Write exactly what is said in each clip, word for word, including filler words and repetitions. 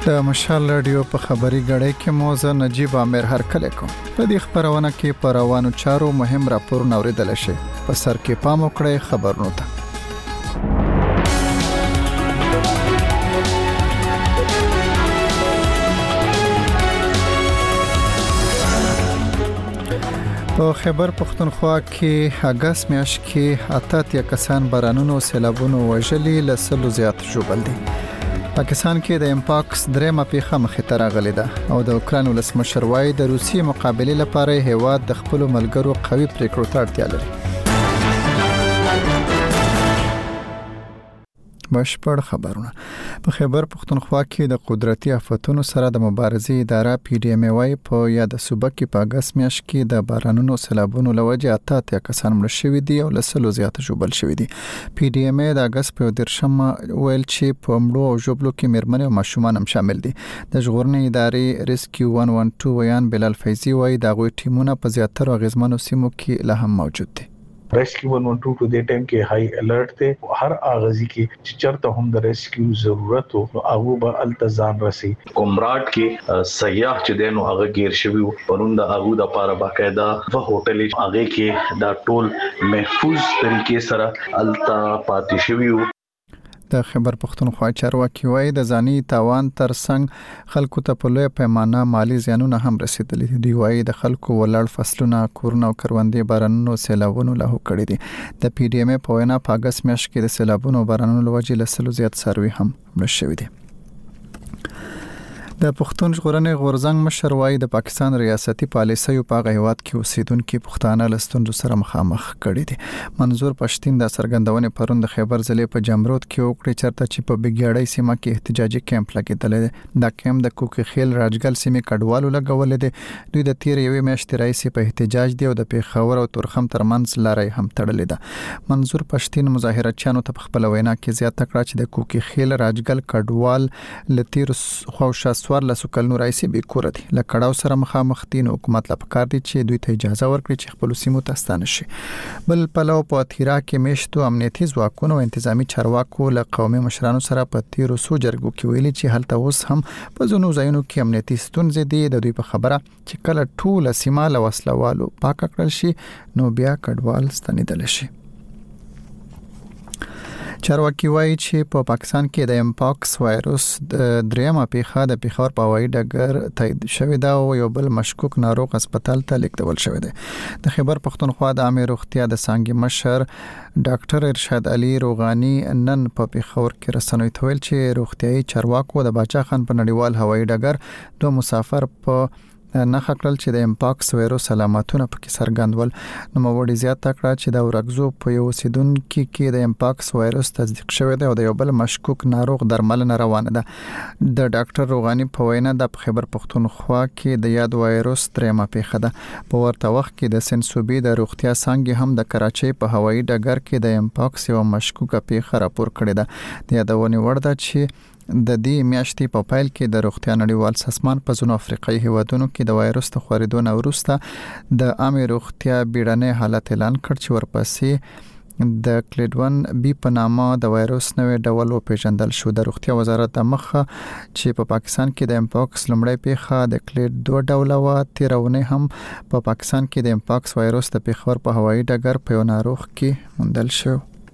د مشال رادیو په خبري غړې کې موزه نجیب امیر هرکله کوم په دې خبرونه کې پر روانو چارو مهم راپورونه اوریدل شي په سر کې پام وکړئ خبرونه ته په خیبر پختونخوا کې اگست میاشت کې اتیا کسان بارانونو سیلابونو وژلي لسلو زیات ژوبل دي پاکستان کې د امپاکس درېمه پیښه مخې ته راغلې ده او د اوکران ولسمشر وايي د روسیې مقابله لپاره هیواد د خپل ملګرو قوي پریکړو ته اړتیا لري. بشپړ خبرونه په خیبر پختونخوا کې د قدرتي آفتونو سره د مبارزې اداره پی ډی ام وايي په یاد صوبه کې په اگست میاشت کې د بارانونو سیلابونو لوجه اتیا کسان مړ شوي دي او لسلو زیات ژوبل شوي دي. پی ډی ام د اگست په درشمه ویل چې په مړو او ژوبلو کې مېرمنې او ماشومان هم شامل دي. د ژغورنې ادارې ریسکیو یک سل دوه ویان بلال فیضی وايي د غوي ټیمونه په زیاتره غزمنو سیمو کې لا هم موجود دي. रेस्क्यू एक सौ बारह په دې ټایم کې هاي الرټ ته هر اغازي کې چې چرته هم د ریسکیو ضرورت او هغه به التزام رسي کومراټ کې سیاح چې دینو هغه غیر شوی پرون د هغه د لپاره باقاعده په هوټل هغه کې دا ټول محفوظ طریقې سره التا پاتې شوی. د خیبر پختونخوا چارواکي وايي د ځاني تاوان ترڅنګ خلکو ته په لوی پیمانه مالی زیانونه هم رسیدلي دي. دی وايي د خلکو ولړ فصلونه کورونه او کروندې بارانونو سیلابونو له کړې دي. د پی ډی ام په وینا په اگست میاشت کې د سیلابونو بارانونو لوجې لسلو زیات سروي هم مړ شوي دي. د پښتون ژغورنې غورزنګ مشر وايي د پاکستان ریاستي پالیسیو په غیوات کې اوسیدونکو پښتانه لستوندو سره مخامخ کړي دي. منظور پښتين د سرګندونې پروند خیبر ضلع په جمرود کې وکړي چرته چې په بګیاړی سیمه کې احتجاجي کیمپ لګیدل دي. دا کیمپ د کوکي خیل راجګل سیمه کډوالو لګول دي. دوی د تیر یوې میاشتې راځي په احتجاج دی او د پیښور او تورخم ترمنځ لارې هم تړلې ده. منظور پښتين مظاهراتچانو ته خپل وینا کې زیاته کړه چې د کوکي خیل راجګل کډوال لتیر خوښه سوار له سکلنو رئیس به کور دي لکړاو سره مخامخ دي. حکومت لا پکار دي چې دوی ته اجازه ورکړي چې خپل سیمو ته ستانه شي. بل پلو په تیرا کې میشتو امنیتي ځواکونو او انتظامی چارواکو له قومي مشرانو سره په تیرو سو جرګو کې ویلي چې هلته اوس هم په ځینو ځایونو کې امنیتي ستونزې دي. د دوی په خبره چې کله ټول سیمه له وسلوالو پاک کړل شي نو بیا کډوال ستنیدل شي. چارواکي وايي چې په پاکستان کې د امپاکس وایروس د درېمه پیښه د پیښور په هوایي ډګر تایید شوې ده او یو بل مشکوک ناروغ هسپتال ته لیږدول شوی دی. د خیبر پختونخوا د عامه روغتیا د څانګې مشر ډاکټر ارشاد علي روغاني نن په پیښور کې رسنوي ته ویل چې روغتيایي چارواکو د باچا خان په نړیوال هوایي ډګر دوه مسافر په نه خکړل چې د امپاکس وایروس علامتونه پکې څرګندول. نو موړي زیات تکړه چې د ورغزو په یو سیدونکو کې د امپاکس وایروس تصدیق شوی دی او د یو بل مشکوک ناروغ درملنه روانه ده. د ډاکټر روغاني په وینا د خیبر پختونخوا کې د یاد وایروس درېمه پیښه ده. په ورته وخت کې د سنسوبي د روغتیا څنګه هم د کراچۍ په هوایي ډګر کې د امپاکس یو مشکوکه پیښه راپور کړې ده. د یادونه وړ ده چې د دې میاشتې په پایل کې د روغتیا نړیوال سازمان په ځینو افریقایي هیوادونو کې د وایروس د خورېدو نه وروسته د عامه روغتیا بیړنۍ حالت اعلان کړ چې ورپسې د کلیډ ون بی په نامه د وایروس نوې ډول او پیژندل شو. د روغتیا وزارت د مخه چې په پا پاکستان کې د امپاکس لمړی پیښه د کلیډ دوه ډول و تیرونه هم په پا پاکستان کې د امپاکس وایروس د پیښور په هوایي ډګر په یو ناروغ کې موندل شو.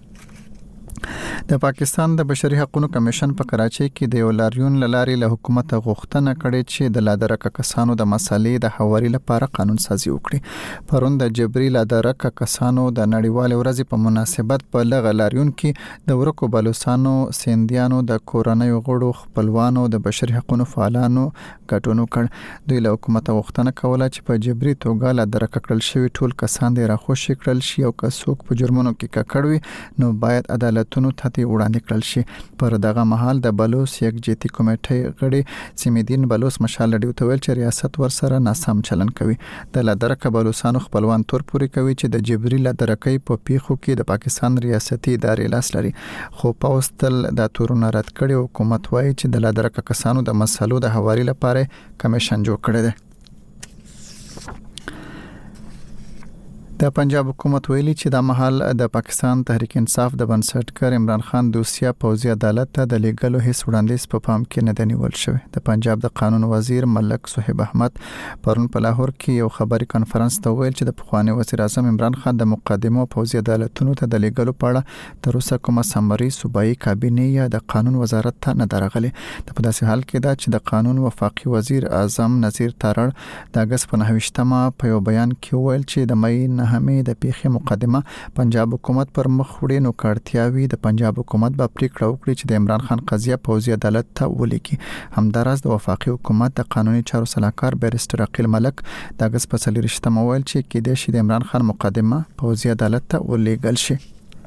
د پاکستان د بشري حقوقو کمیشن په کراچۍ کې د یو لاریون لاري له حکومت غوښتنه کړې چې د لادرک کسانو د مسالې د حواري لپاره قانون سازي وکړي. پرون د جبري لادرک کسانو د نړیوال ورځې په مناسبت په لغه لاریون کې د ورکو بلوچستانو سیندیانو د کورنۍ غړو خپلوانو د بشري حقوقو فعالانو ګډون وکړ. دوی له حکومت غوښتنه کوله چې په جبري توګه لادرک کړل شوی ټول کسان د راخوشي کړل شي او که څوک په جرمونو کې ککړوي نو باید عدالت نو ته وړاندې کړل شي. پر دغه مهال د بلوچ یکجهتي کمیټې غړي سیمدین بلوچ مشال لډیو ته ویل چې ریاست ورسره ناسم چلن کوي. د لادرک بلوچستانو خپلوان تور پوري کوي چې د جبري لادرکۍ په پیښو کې د پاکستان ریاستي ادارې لاس لري. خو پاوستل د تورونه رد کړي. حکومت وايي چې د لادرک کسانو د مسلو د حواري لپاره کمیشن جوړ کړی دی. د پنجاب حکومت ویلي چې د مهال د پاکستان تحریک انصاف د بنسټګر عمران خان دوسیه پوځي عدالت ته د لیګلو هیڅ وړاندیز په پام کې نه دی نیول شوی. د پنجاب د قانون وزیر ملک صاحب احمد پرون په لاهور کې یو خبري کانفرنس ته ویل چې د پخوانی وزیر اعظم عمران خان د مقدمو پوځي عدالتونو ته د لیګلو په اړه تر اوسه کومه سمري صوبایي کابینه یا د قانون وزارت ته نه درغلي. په داسې حال کې دا چې د قانون وفاقي وزیر اعظم نذیر تارړ د اگست په نهه په یو بیان کې ویل چې د مې همې د پیښې مقدمه پنجاب حکومت پر مخ وړي نو کارتیاوي د پنجاب حکومت به پریکړه وکړي چې د عمران خان قضیه پوځي عدالت ته ولیکي. همداراز د وفاقي حکومت د قانوني چارو سلاکار بیرستر عقیل ملک د اگست په څلورشتمه ویل چې کې د شې د عمران خان مقدمه پوځي عدالت ته ولیږل شي.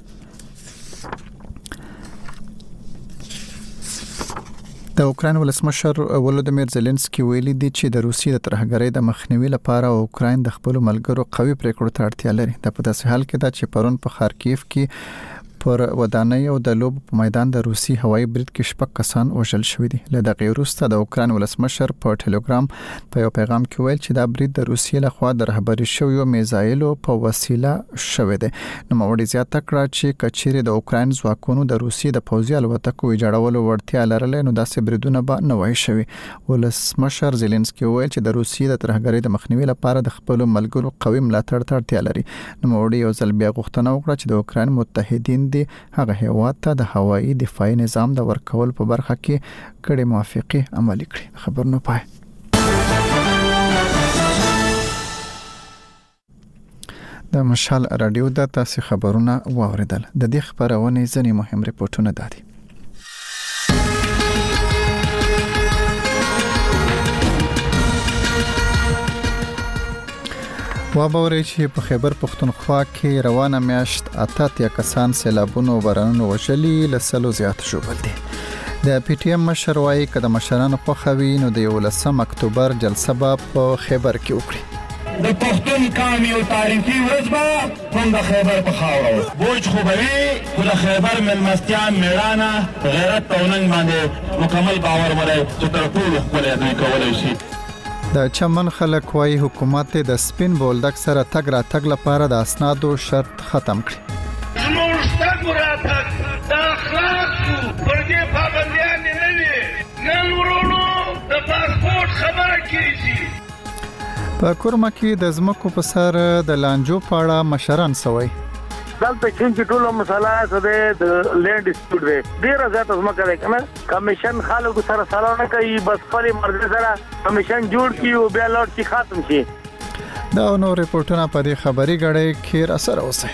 د اوکراین ولسمشر ولودیمیر زيلنسکي ویلي دی چې د روسیې د ترهګرۍ د مخنیوي لپاره اوکراین د خپل ملګرو قوي پریکړو ته اړتیا لري. د په داسې حال کې دا چې پرون په خارکیف کې پر ودانۍ او د لوب په میدان د روسي هوایي برید کې شپږ کسان وژل شوي دي. له دغه وروسته د اوکراین ولسمشر په ټلګرام په یو پیغام کې ویل چې دا برید د روسیې لخوا د رهبري شویو میزایلو په وسیله شوی دی. نو موري زیاته کړه چې کچېره د اوکراین ځواکونو د روسیې د پوځي الوتکو ویجاړولو ورتیا لرله نو داسې بریدونه به نه وای شوي. ولسمشر زيلنسکي ویل چې د روسیې د ترهګرۍ د مخنیوي لپاره د خپل ملګرو قوي ملاتړ ته اړتیا لري. نو موري یو ځل بیا غوښتنه وکړه چې د اوکراین متحدین دی هغه هیواد ته د هوایي دفاعي نظام د ورکول په برخه کې کړي موافقه عملي کړي. خبر نو پای. د مشال رادیو د تاسو خبرونه واوریدل. د دې خبرونه ځنی مهم ریپورتونه دادي. وابوري چې په خیبر پختونخوا کې روانه میاشت اتاتیا کسان سیلابونو بارانونو وشلي لسلو زیات ژوبل دي. د پی ټی ایم مشر وايي چې د مشرانو خو خوي نو د یولسم اکتوبر جلسه به په خیبر کې وکړي. د پښتون قوم یو تاریخي ورځ به هم د خیبر په خاوره بوج خو به وي خو د خیبر مېلمستیا میړانه غیرت او ننګ باندې مکمل باور ولري چې تر ټولو خپل ادای کولای شي. د چمن خلک وايي حکومت د سپین بولدک سره تګ را تګ لپاره د اسنادو شرط ختم کړي. زموږ تګ را تګ د اخلاق پر دې پابندیان نه وي. نن ورونو د پاسپورت خبره کیږي. په کورما کې د زمکو په سر د لانجو پاړه مشران سوي. دلته چې ټولو مسله ده د لینډ ډیسپیوټ دی. ډیر زیات زمکه ده کنه کمیشن خلکو سره سره نه کوي بس خپل مرزه سره کمیشن جوړ کیو بیا لوټ کی ختم شي. دا نو ریپورتونه په دې خبري غړې کې اثر اوسه.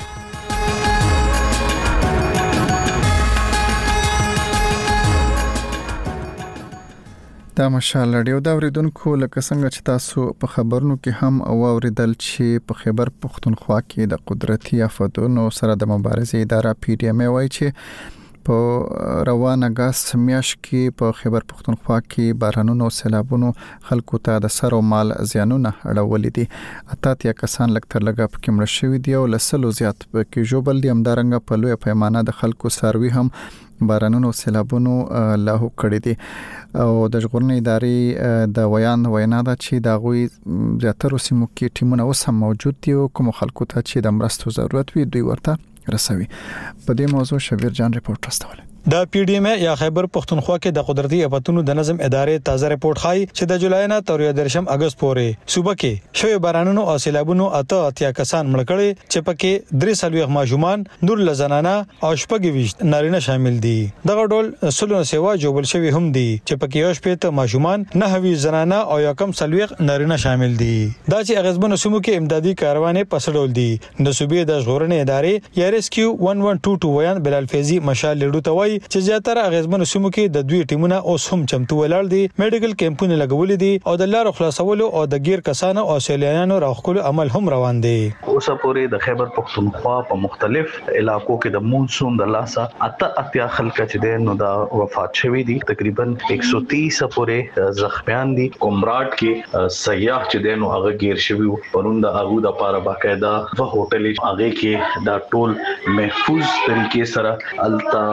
دا مشال رادیو دا اوریدونکو لکه څنګه چې تاسو په خبرونو کې هم اوریدل چې په خیبر پختونخوا کې د قدرتي آفاتونو سره د مبارزې اداره پی ډی ایم وايي چې په روانه غاس میاش کې په خیبر پختونخوا کې بارانونو سیلابونو خلکو ته د سر او مال زیانونه اړولې دي. اتاتیا کسان لکتر لګا په کمر شوی دی او لسلو زیات کې جوبل دي. همدارنګه په لوی پیمانه د خلکو سروي هم بارانونو سیلابونو لاهو کړی دي. او د ژغورنې ادارې د ویان وینا ده چې د غوي زیاتره سیمو کې ټیمونه اوس هم موجود دي او کوم خلکو ته چې د مرستو ضرورت وي دوی ورته رسوي. په دې موضوع شبیر جان ریپورت راستول. د پی ډی ایم یا خیبر پختونخوا کې د قدرتي آفاتونو د نظم ادارې تازه ریپورت ښایي چې د جولای نه تر یادرشم اگست پورې صوبه کې شوی بارانونو او سیلابونو اته اتیا کسان مړ کړي چې پکې درې سلويغ ماجومان نور لزنانه او شپږ نارینه شامل دي. دغه ډول سلونه سیوا جوړول شوی هم دي چې پکې یو شپږ ماجومان نه هوی زنانه او یو کم سلويغ نارینه شامل دي. دا چې اغزبن سمو کې امدادي کاروانې پسډول دي. د صوبې د ژغورنې ادارې یا ریسکیو یک یک دو دو ویان بلال فیضی مشال لړو ته وایي چې زیاتره اغیزمنو سیمو کې د دوی ټیمونه اوس هم چمتو ولاړ دي. میډیکل کیمپونه لګولې دي او د لارو خلاصولو او د غیر کسانو او سیلانیانو راخلو عمل هم روان دي. اوس پورې د خیبر پختونخوا په مختلف علاقو کې د مونسون د لاسه اته اتیا خلک چې د نو د وفات شوي دي. تقریبا یک سو تیس پورې زخمیان دي. کومراټ کې سیاح چې د نو هغه غیر شوی پرون د هغه د لپاره باقاعده په هوټل هغه کې دا ټول محفوظ طریقې سره التا پاتې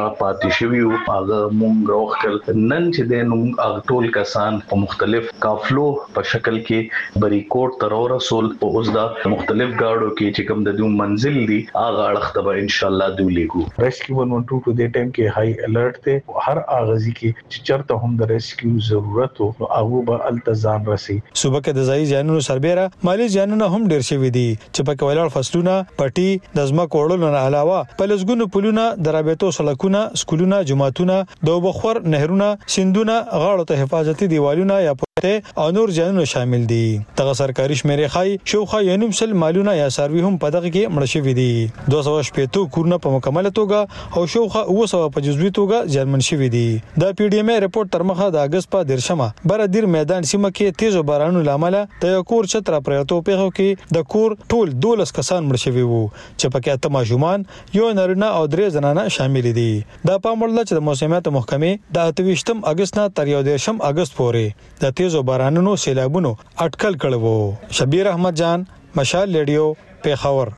پاتې شوی او هغه مونږ راوخل نن چې د نوم ټول کسان په مختلف قافلو په شکل کې بریکوټ تر ورسول او اوس دا مختلف گاډو کې چې کوم د دوی منزل دي هغه اړخ ته ان شاء الله دوی لګو ریسکیو ون ون ټو ټو د ټیم کې هاي الرټ ته هر اغازي کې چې چرته هم د ریسکیو ضرورت او هغه به التزام رسي صوبه کې د ځای ځانونو سربېره مالی ځانونه هم ډېر شوي دي چې په کولاړ فصلونه پټي د ځمکو وړلو نه علاوه په لږګونو پلونه د رابطو سړکونه سکولونه جماعتونه د وبخور نهرونه سیندونه غاړو ته حفاظتي دیوالونه یا پټه او نور ځانونه شامل دي دغه سرکاري شمیرې خای شوخه ینوم سل مالونه یا سروي هم په دغه کې مړ شوي دي دوه سوه شپږ کورونه په مکمله توګه او شوخه اوه سوه په جزوي توګه ځانمن شوي دي د پی ډی ام ریپورت تر مخه د اگست په درشمه بر دیر میدان سیمه کې تیز بارانونو لامل د کور چتر پریوتو پیغو کې د کور ټول دولس کسان مړ شوي وو چې پکې اته ماشومان یو نارینه او درې زنانه شامل دي دا په مړل چې د موسمیات محکمې د اتویشتم اگست نه تر یو دیرشم اگست پورې د تیز بارانونو سیلابونو اټکل کړو شبیر احمد جان مشال ریډیو پیښور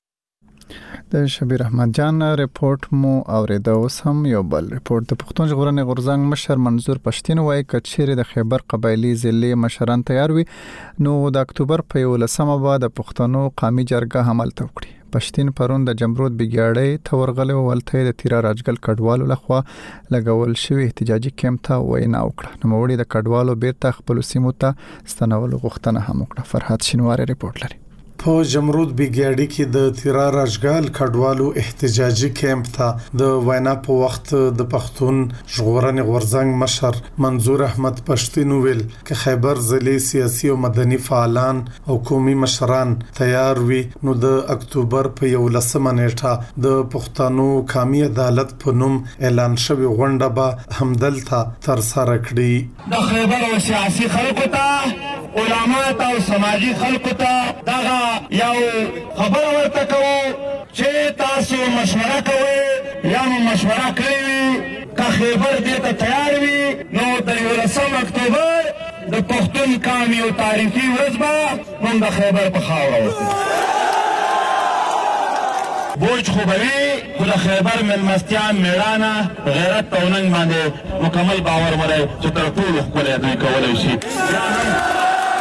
د شبیر احمد جان ریپورت مو اوریدو سم یو بل ریپورت د پښتون ژغورنې غورځنګ مشر منظور پښتين وایي کچېره د خیبر قبایلی ضلع مشران تیار وي نو د اکتوبر په یولسمه بعد د پښتنو قومي جرګه عمل توکړي پښتين پرون د جمرود بګیاړې تورغله ولته د تیرا راجګل کډوالو لخوا لګول شوی احتجاجي کیمپ ته وینا وکړه نو وړي د کډوالو بیرته خپل سیمو ته ستنول غوښتنه هم وکړه فرحت شینواری ریپورت لري په جمرود بګیاړي کې د تیرا راجګل کډوالو احتجاجي کیمپ ته د وینا په وخت د پښتون ژغورنې غورځنګ مشر منظور احمد پښتين ویل چې خیبر ضلع سیاسي او مدني فعالان او قومي مشران تیار وي نو د اکتوبر په یولسمه نیټه د پښتنو قومي عدالت په نوم اعلان شوی غونډه به همدلته تر سره کړي د خیبر او سیاسي خلکو ته علماء او سماجی خلکو ته دغه یو خبر ورته کوو چې تاسو مشوره کوئ یا مو مشوره کړې وي که خیبر دې ته تیار وي نو د یولسم اکتوبر د پښتون قومي او تاریخي ورځ به موږ د خیبر په خاوره وکړو بوج خو به وي خو د خیبر مېلمستیا مېړانه غیرت او ننګ باندې مکمل باور ولرئ چې تر ټولو ښکلی دوی کولی شي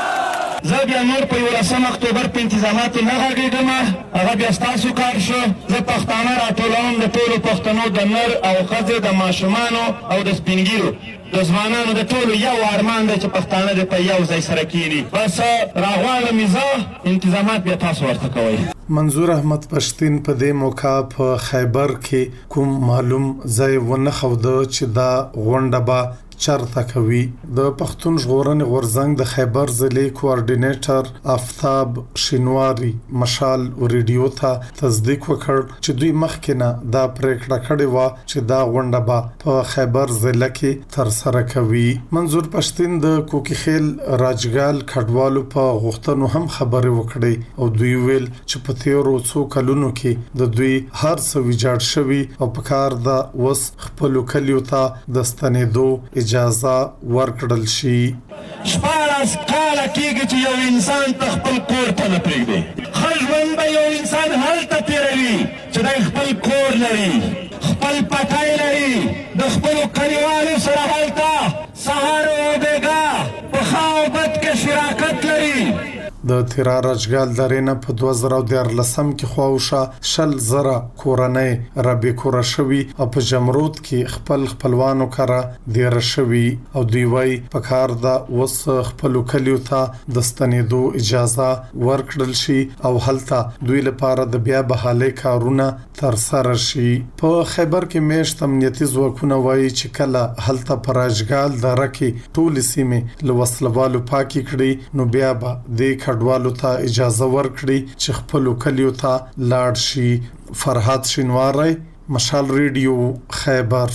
زه بیا نور په یولسم اکتوبر په انتظاماتو نه غږېږم هغه بیا ستاسو کار شو زه پښتانه راټولوم د ټولو پښتنو د نر او ښځې د ماشومانو او د سپین ږیرو د ځوانانو د ټولو یو ارمان دی چې پښتانه دې په یو ځای سره کښېني بس راغواړم زه انتظامات بیا تاسو ورته کوئ منظور احمد پښتين په دې موقع په خیبر کې کوم معلوم ځای ونه خوده چې دا غونډه به چرته کوي د پښتون ژغورنې غورځنګ د خیبر ضلع کوارډینیټر آفتاب شینواری مشال ریډیو ته تصدیق وکړ چې دوی مخکې نه دا پریکړه کړې و چې دا غونډه به په خیبر ضلع کې تر سره کوي منظور پښتين د کوکیخیل راجګال کډوالو په غوښتنو هم خبرې وکړې او دوی ویل چې په تیرو څو کلونو کې د دوی هر څه ویجاړ شوی او په کار د وس خپل کلیو ته د ستنېدو اجازه ورکړل شي شپاړس کاله کېږي چې یو انسان ته خپل کور ته نه پرېږدي ښه ژوند به یو انسان هلته تېروي چې دی خپل کور لري خپل پټی لري د خپلو کلیوالو سره هلته سهار او بېګا په ښه او بد کې شراکت لري د تیرا راجګال درینه په دوه زره دیارلسم کې خواوشه شل زره کورنۍ ربې کوره شوي او په جمرود کې خپل خپلوانو کره دیره شوي او دوی وایي په کار د اوس خپلو کلیو ته د ستنېدو اجازه ورکړل شي او هلته دوی لپاره د بیا بحالۍ کارونه ترسره شي په خیبر کې میشت امنیتي ځواکونه وایي چې کله هلته په راجګال دره کې ټولې سیمې له وسلوالو پاکې کړي نو بیا به دې کډوالو ته اجازه ورکړي چې خپل کلیو ته لاړ شي فرحات شینواری مشال ریډیو خیبر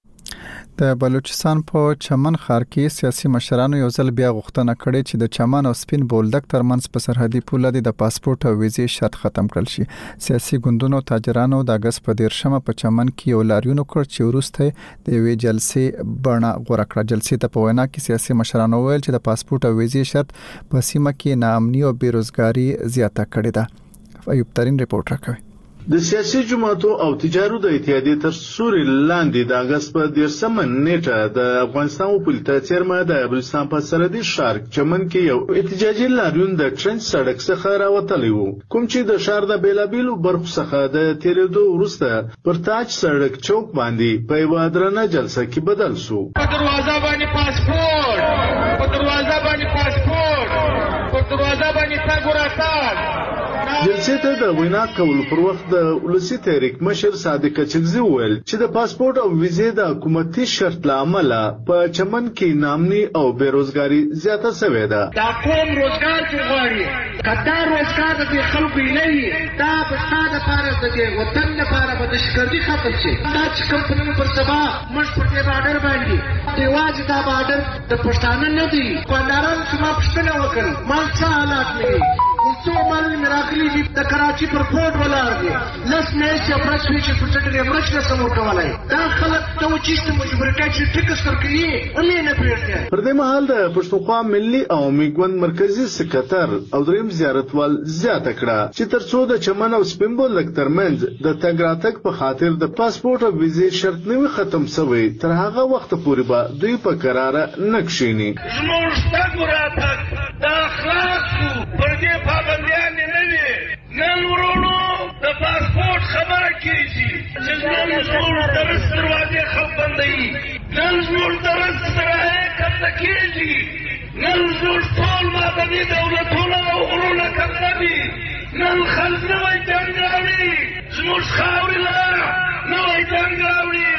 د بلوچستان په چمن ښار کې سیاسي مشرانو یو ځل بیا غوښتنه کړې چې د چمن او سپین بولدک ترمنځ په سرحدي پوله د پاسپورت او ویزې شرط ختم کړل شي سیاسي ګوندونو تاجرانو د اگست په دیرشمه په چمن کې یو لاریون وکړ چې وروسته د یوې جلسې بڼه غوړه کړه جلسې ته په وینا کې سیاسي مشرانو ویل چې د پاسپورت او ویزې شرط په سیمه کې ناامني او بیروزګاری زیاته کړې ده ایوب ترين ریپورت راکوي د سیاسي جماعتو او تجارو د اتحادیې تر سوري لاندې د اگست په دیرشمه نیټه د افغانستان وپولته څیرمه د بلوچستان په سرحدي ښار چمن کې یو احتجاجي لاریون د ټرنچ سړک څخه راوتلی و، کوم چې د ښار د بیلابیلو برخو څخه د تیریدو وروسته پر تاج سړک چوک باندې په یوه درنه جلسه کې بدل شو. په دروازه باندې پاسپورت، په دروازه باندې پاسپورت، په دروازه باندې تګ ورتګ. جلسې ته د وینا کولو پر وخت د ولسي تحریک مشر صادق کچکزي وویل چې د پاسپورت او ویزې د حکومتي شرط له امله په چمن کې نامني او بیروزګاري زیاته شوې ده. دا کوم روزګار چې غواړي کدا روزګار د خلکو نه وي، دا په ستاسو لپاره د وطن لپاره به د شکردي ختم شي. دا چې کمپنیو پر سبا مش پر دې بارډر باندې دیواز دا بارډر د پښتانه نه دی. کانداران چې ما پښتنه وکړ ما څه حالات نه څو مال مراکلی دي د کراچي پر پورت ولاړ دي لس میاشتې افراد شوي چې پرسټر یې مرچ نه سم ورکولی. دا خلک ته وچیشته مجبورتیا چې ټکس ورکوي هم یې نه پرېږدي. پر دې مهال د پښتونخوا ملي عوامي ګوند مرکزي سکرتر او دریم زیارتوال زیاته کړه چې تر څو د چمن او سپین بولدک ترمنځ د تګ راتګ په خاطر د پاسپورت او ویزې شرط نه وي ختم شوی، تر هغه وخته پورې به دوی په قراره نه کښېني. زموږ تګ راتګ د اخلاقو پر دې پابندیان نه وي. نن ورونو د پاسپورت خبره کېږي چې نن زموږ درس دروازې خلک بندوي، نن زموږ درس دروازې کمزه کېږي، نن زموږ ټول مادني دولتونه او غرونه کمزه دي. نن خلک نوی جنګ راوړي، زموږ خاورې له نوی جنګ راوړي.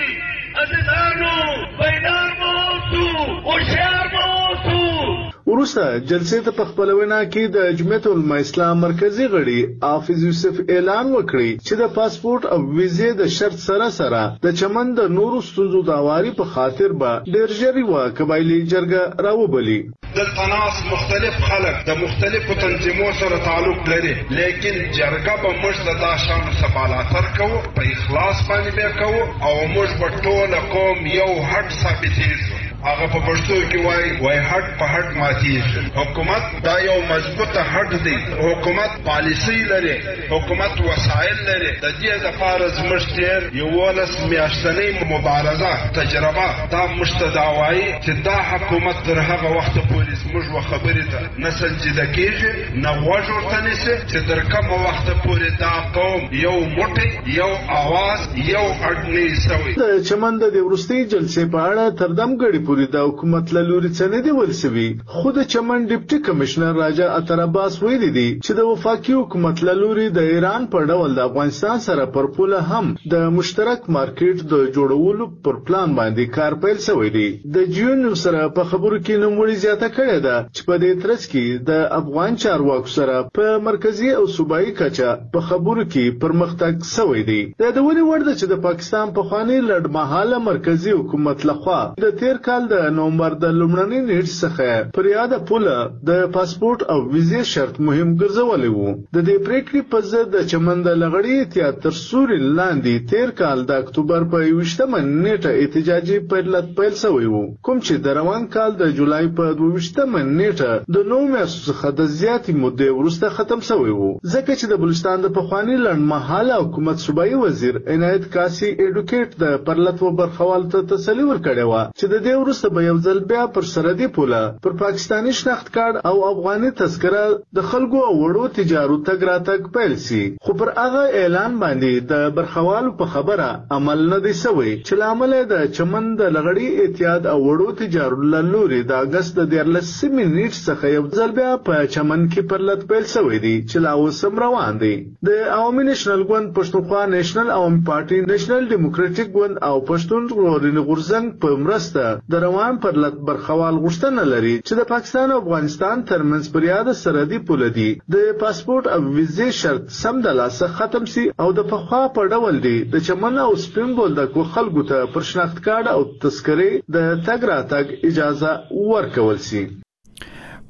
عزیزانو بیدار به اوسو، هوښیار به اوسو. وروسته جلسې ته په خپله وینا کې د جمعیت علما اسلام مرکزي غړي حافظ یوسف اعلان وکړي چې د پاسپورت او ویزې د شرط سره سره د چمن د نورو ستونزو د هواري په خاطر به ډېر ژر یوه قبایلي جرګه راوبلي. دلته ناس مختلف خلک د مختلفو تنظیمو سره تعلق لري، لیکن جرګه به موږ د دا شانو سفالاتر کوو، په اخلاص باندې به کوو او موږ به ټوله قوم یو هټ ثابتېږو. هغه په پښتو کې وایي وای هټ په هټ ماتېږي. حکومت دا یو مضبوطه هټ دی، حکومت پالیسي لري، حکومت وسایل لري. د دې لپاره زموږ تېر یولس میاشتنۍ مبارزه تجربه دا موږ ته دا وایي چې دا حکومت تر هغه وخته پورې زموږ و خبرې ته نه سنجیده کېږي، نه غوږ ورته نیسي چې تر کومه وخته پورې دا قوم یو موټی، یو اواز، یو اډ نه وي سوی. د چمن د دې وروستۍ جلسې په اړه تر دمګړې پورې د حکومت له لوري څه نه دي ویل سوي، خو د چمن ډیپټي کمشنر راجا اتر عباس ویلي دي چې د وفاقي حکومت له لوري د ایران په ډول د افغانستان سره پر پوله هم د مشترک مارکیټ د جوړولو پر پلان باندې کار پیل شوی دی. د جیو سره په خبرو کې نوموړي زیاته کړې ده چې په دې ترڅ کې د افغان چارواکو سره په مرکزی او صوبایي کچه په خبرو کې پرمختګ شوی دی. د دې وړ ده چې د پاکستان په خواني لړمحاله مرکزی حکومت لخوا د تیر کال د نومبر د لومړنۍ نیټې څخه پر یاده پوله د پاسپورت او ویزې شرط مهم ګرځولی وو. د دې پریکړې په ضد د چمن د لغړی اتحاد تر سوري لاندې تیر کال د اکتوبر په یوویشتمه نیټه احتجاجي پیلت پیل شوی وو، کوم چې د روان کال د جولای په دوه ویشتمه نیټه د نو میاشتو څخه د زیاتې مودې وروسته ختم شوی وو، ځکه چې د بلوچستان د پخواني لنډمهاله حکومت صوبایي وزیر عنایت کاسي ایډوکیټ د پرلت و برخوال ته تسلي ورکړې وه چې د دې وروسته به یو ځل بیا پر سرحدي پوله پر پاکستاني شناخت کارت او افغاني تذکره د خلکو او وړو تجارو تګ راتګ پیل سي. خو پر هغه اعلان باندې د برخوالو په خبره عمل نه دی شوی چې له امله د چمن د لغړی اتحاد او وړو تجارو له لوري د اګست د دیارلسمې نیټې څخه یو ځل بیا په چمن کې پرلت پیل شوی دی چې لا اوس هم روان دی. د عوامي نېشنل ګوند، پښتونخوا نېشنل عوامي پارټي، نېشنل ډیموکراټیک ګوند او پښتون ژغورنې غورځنګ په مرسته د روان پرلت برخوال غوښتنه لري چې د پاکستان او افغانستان ترمنځ پر یاده سرحدي پوله دی د پاسپورت او ویزې شرط سمدلاسه ختم سي او د پخوا په ډول دی د چمن او سپین بولدکو خلکو ته پر شناخت کارت او تذکرې د تګ راتګ اجازه ورکول سي.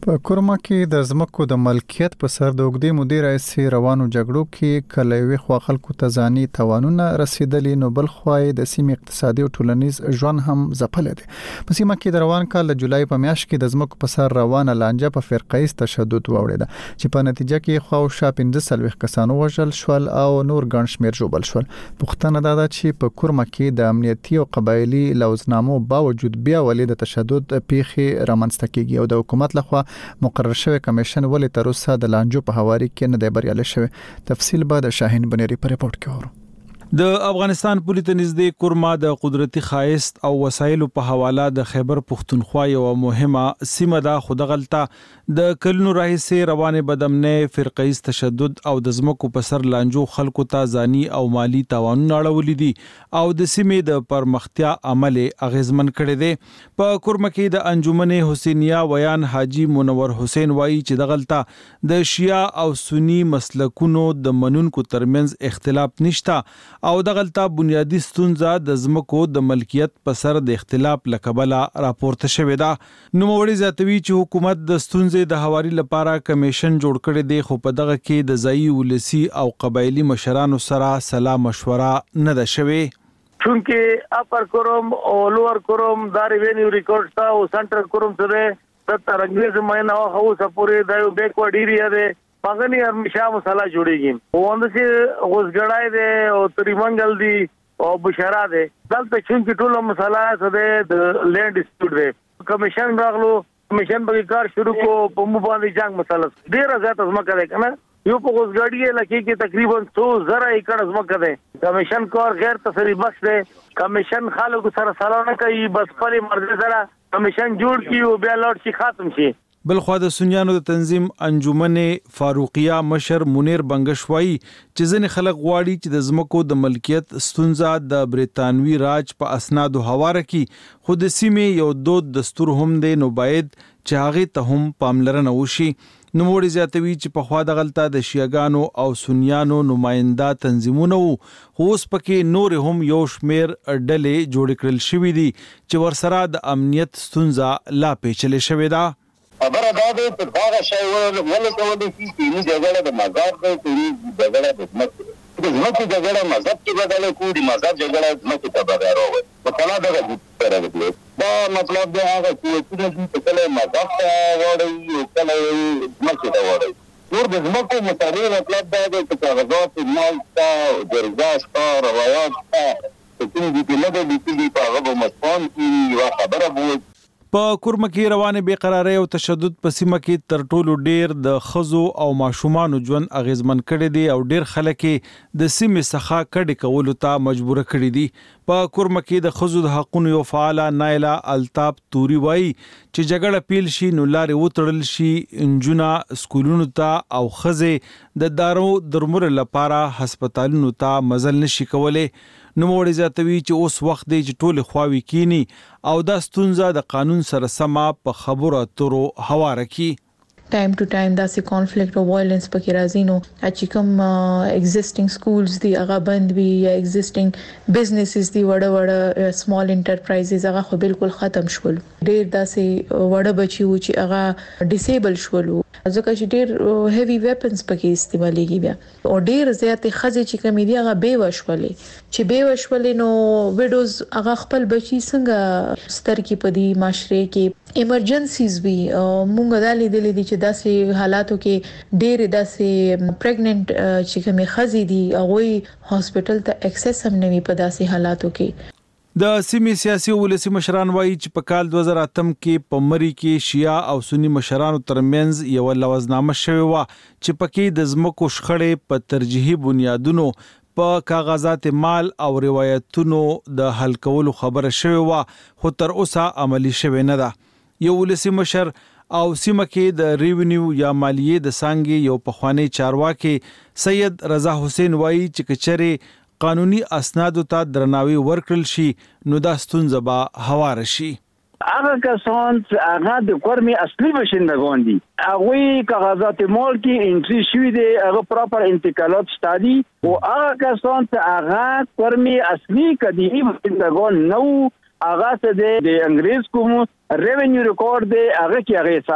په کورما کې د ځمکو د ملکیت په سر د اوږدې مودې راهیسې روانو جګړو کې کله یوې خوا خلکو ته ځاني توانونه رسیدلي، نو بل خوا د سیمې اقتصادي او ټولنیز ژوند هم ځپلی دی. په سیمه کې د روان کال د جولای په میاشت کې د ځمکو په سر روانه لانجه په فرقه‌ایز تشدد واوړېده چې په نتیجه کې خواوشا پنځه څلوېښت کسان ووژل شول او نور ګڼ شمېر ژوبل شول. پوښتنه دا ده چې په کورما کې د امنیتي او قبایلي لوظنامو باوجود بیا ولې د تشدد پیښې رامنځته کیږي او د حکومت لخوا مقرر شوی کمیشن ولې تر اوسه د لانجو په هواري کې نه دی بریالي شوی. تفصیل به د شاهین بنيري په ریپورت کې اورو. د افغانستان پولیس نږدې کورما د قدرتي خایست او وسایلو په حواله د خیبر پښتونخوا یو مهمه سیمه ده، خو د غلطه د کلونو راهیسې روانه بدامنه فرقه‌ایز تشدد او د ځمکو په سر لانجو خلکو ته ځاني او مالی تاوانونه اړولې دي او د سیمې د پرمختیا عمل اغیزمن کړي دي. په کورما کې د انجمن حسینیه ویان حاجی منور حسین وایي چې د غلطه د شیعه او سنی مسلکونو د منونکو ترمنځ اختلاف نشته او د غلطه بنیادی ستونزه د ځمکو د ملکیت په سر د اختلاف لکبله راپورته شوې ده. نو موري زیاتوي چې حکومت د ستونزې د حواري لپاره کمیشن جوړ کړي دی، خو په دغه کې د ځایي ولسی او قبایلی مشرانو سره سلا مشوره نه ده شوې. چونکه اپر کوروم او لوور کوروم دا ریوینیو ریکارډ تا او سنټرل کوروم سره د انګریز مینه او هو سپوري د یو بیکورډ ایریا ده پاغنی همیشه مسله جوړیږي. ووند چې غوسګړای دی او تریمنګل دی او بشرا دی دلته چونکی ټول مسله سده د لینډ ډیسپیوټ دی. کمیشن راغلو، کمیشن به کار شروع کو په مو باندې جنگ مسله ډیر زیات ازمکه ده کنه. یو په غوسګړی لکه کې تقریبا څو زره ایکړ ازمکه ده. کمیشن کار غیر تصریح بخش دی. کمیشن خلکو سره سلام نه کوي، بس پرې مرزه سره کمیشن جوړ کیو بیا لوټ شي ختم شي. بل خو د سنیانو د تنظیم انجمن فاروقیه مشر منیر بنگشوایی چې ځنې خلک غواړي چې د ځمکو د ملکیت ستونزه د بریتانوي راج په اسنادو حواله کی، خو د سیمې یو دود دستور هم دی، نو باید چې هغه ته هم پاملرنه وشي. نو موري زیاتوي چې په خوا د غلطه د شیعاګانو او سنیانو نماینده تنظیمونه وو، خو اوس پکې نور هم یو شمیر ډلې جوړ کړل شوې دي چې ورسره د امنیت ستونزه لا پیچلې شوې ده. خبره دا ده چې دا شی ولې کولای شي چې جګړه د مذهب د چې جګړه د ځمکې د ځمکې جګړه مذهب کې بدله کوي، د مذهب جګړه ځمکې ته بدله راوړي. په کله دغه سره دی دا مطلب دی هغه چې کله مذهب ته وړي او کله ځمکې ته وړي. نور د ځمکو مطابق مطلب دا دی چې کاغذات مال ته درځه شته روایات ته چې دې نه د دې په هغه مسپان کې یو خبره بوي. په کورما کې روانه بے قراری او تشدد په سیمه کې تر ټولو ډیر د خزو او ماشومان ژوند اغیزمن کړي دي او ډیر خلک د سیمه څخه کډي کولو ته مجبور کړي دي. په کورما کې د خزو د حقوقو یو فعال نایلا الطاف توري وای چې جګړه پیل شي نو لارې وټړل شي، انجونا سکولونو ته او خزه د دارو درمور لپاره هسپتالونو ته مزل نشي کولای. نو موري زیاتوي چې اوس وخت دی چې ټول خواوي کینی او دا ستونزه د قانون سره سما په خبرو اترو هواره کی. ټایم ټو ټایم داسې کانفلیکټ او وایلنس پکې راځي، نو چې کوم ایگزیسټینګ سکولز دی هغه بند وي یا ایگزیسټینګ بزنسز دی وړه وړه سمال انټرپرایزز هغه خو بالکل ختم شول. ډیر داسې وړه بچي و چې هغه ډیسیبل شول ځکه چې ډیر هیوی ویپنز پکې استعمالېږي بیا او ډیر زیات خزې چې کمی دی هغه بے وشولې چې بے وشولې نو ویډوز هغه خپل بچي څنګه ستر کې پدی معاشره کې ایمرجنسیز وی مونږ د لیدلې دي چې داسې حالاتو کې ډېر داسې پریګننٹ چې کومه خزې دي هغه هاسپټل ته اکسس هم نه وي په داسې حالاتو کې. د سیمې سیاسي ولسی مشران وایي چې په کال دوه هزار اتم کې په مری کې شیعه او سنی مشرانو ترمنځ یو لوزنامه شوی و چې پکې د ځمکو شخړې په ترجیحي بنیادونو په کاغذات مال او روایتونو د حل کولو خبره شوی و، خو تر اوسه عملی شوی نه ده. یو ولسی مشر او سیمه کې د ریونیو یا مالیې د سانګي یو پخوانی چارواکي سید رضا حسین وایي چې کچري قانوني اسنادو ته درناوی ورکړل شي نو دا ستونزه به هواره شي. هغه کسان چې هغه د کورمي اصلي بشندگان دي هغه کاغذات مال کې انټری شوی دی، هغه پراپر انتقالات شته دي او هغه کسان چې هغه کورمي اصلي قدیمی بشندگان نو هغه څه د انګریز کوم ریونیو ریکارډ دی هغه کې هغه څه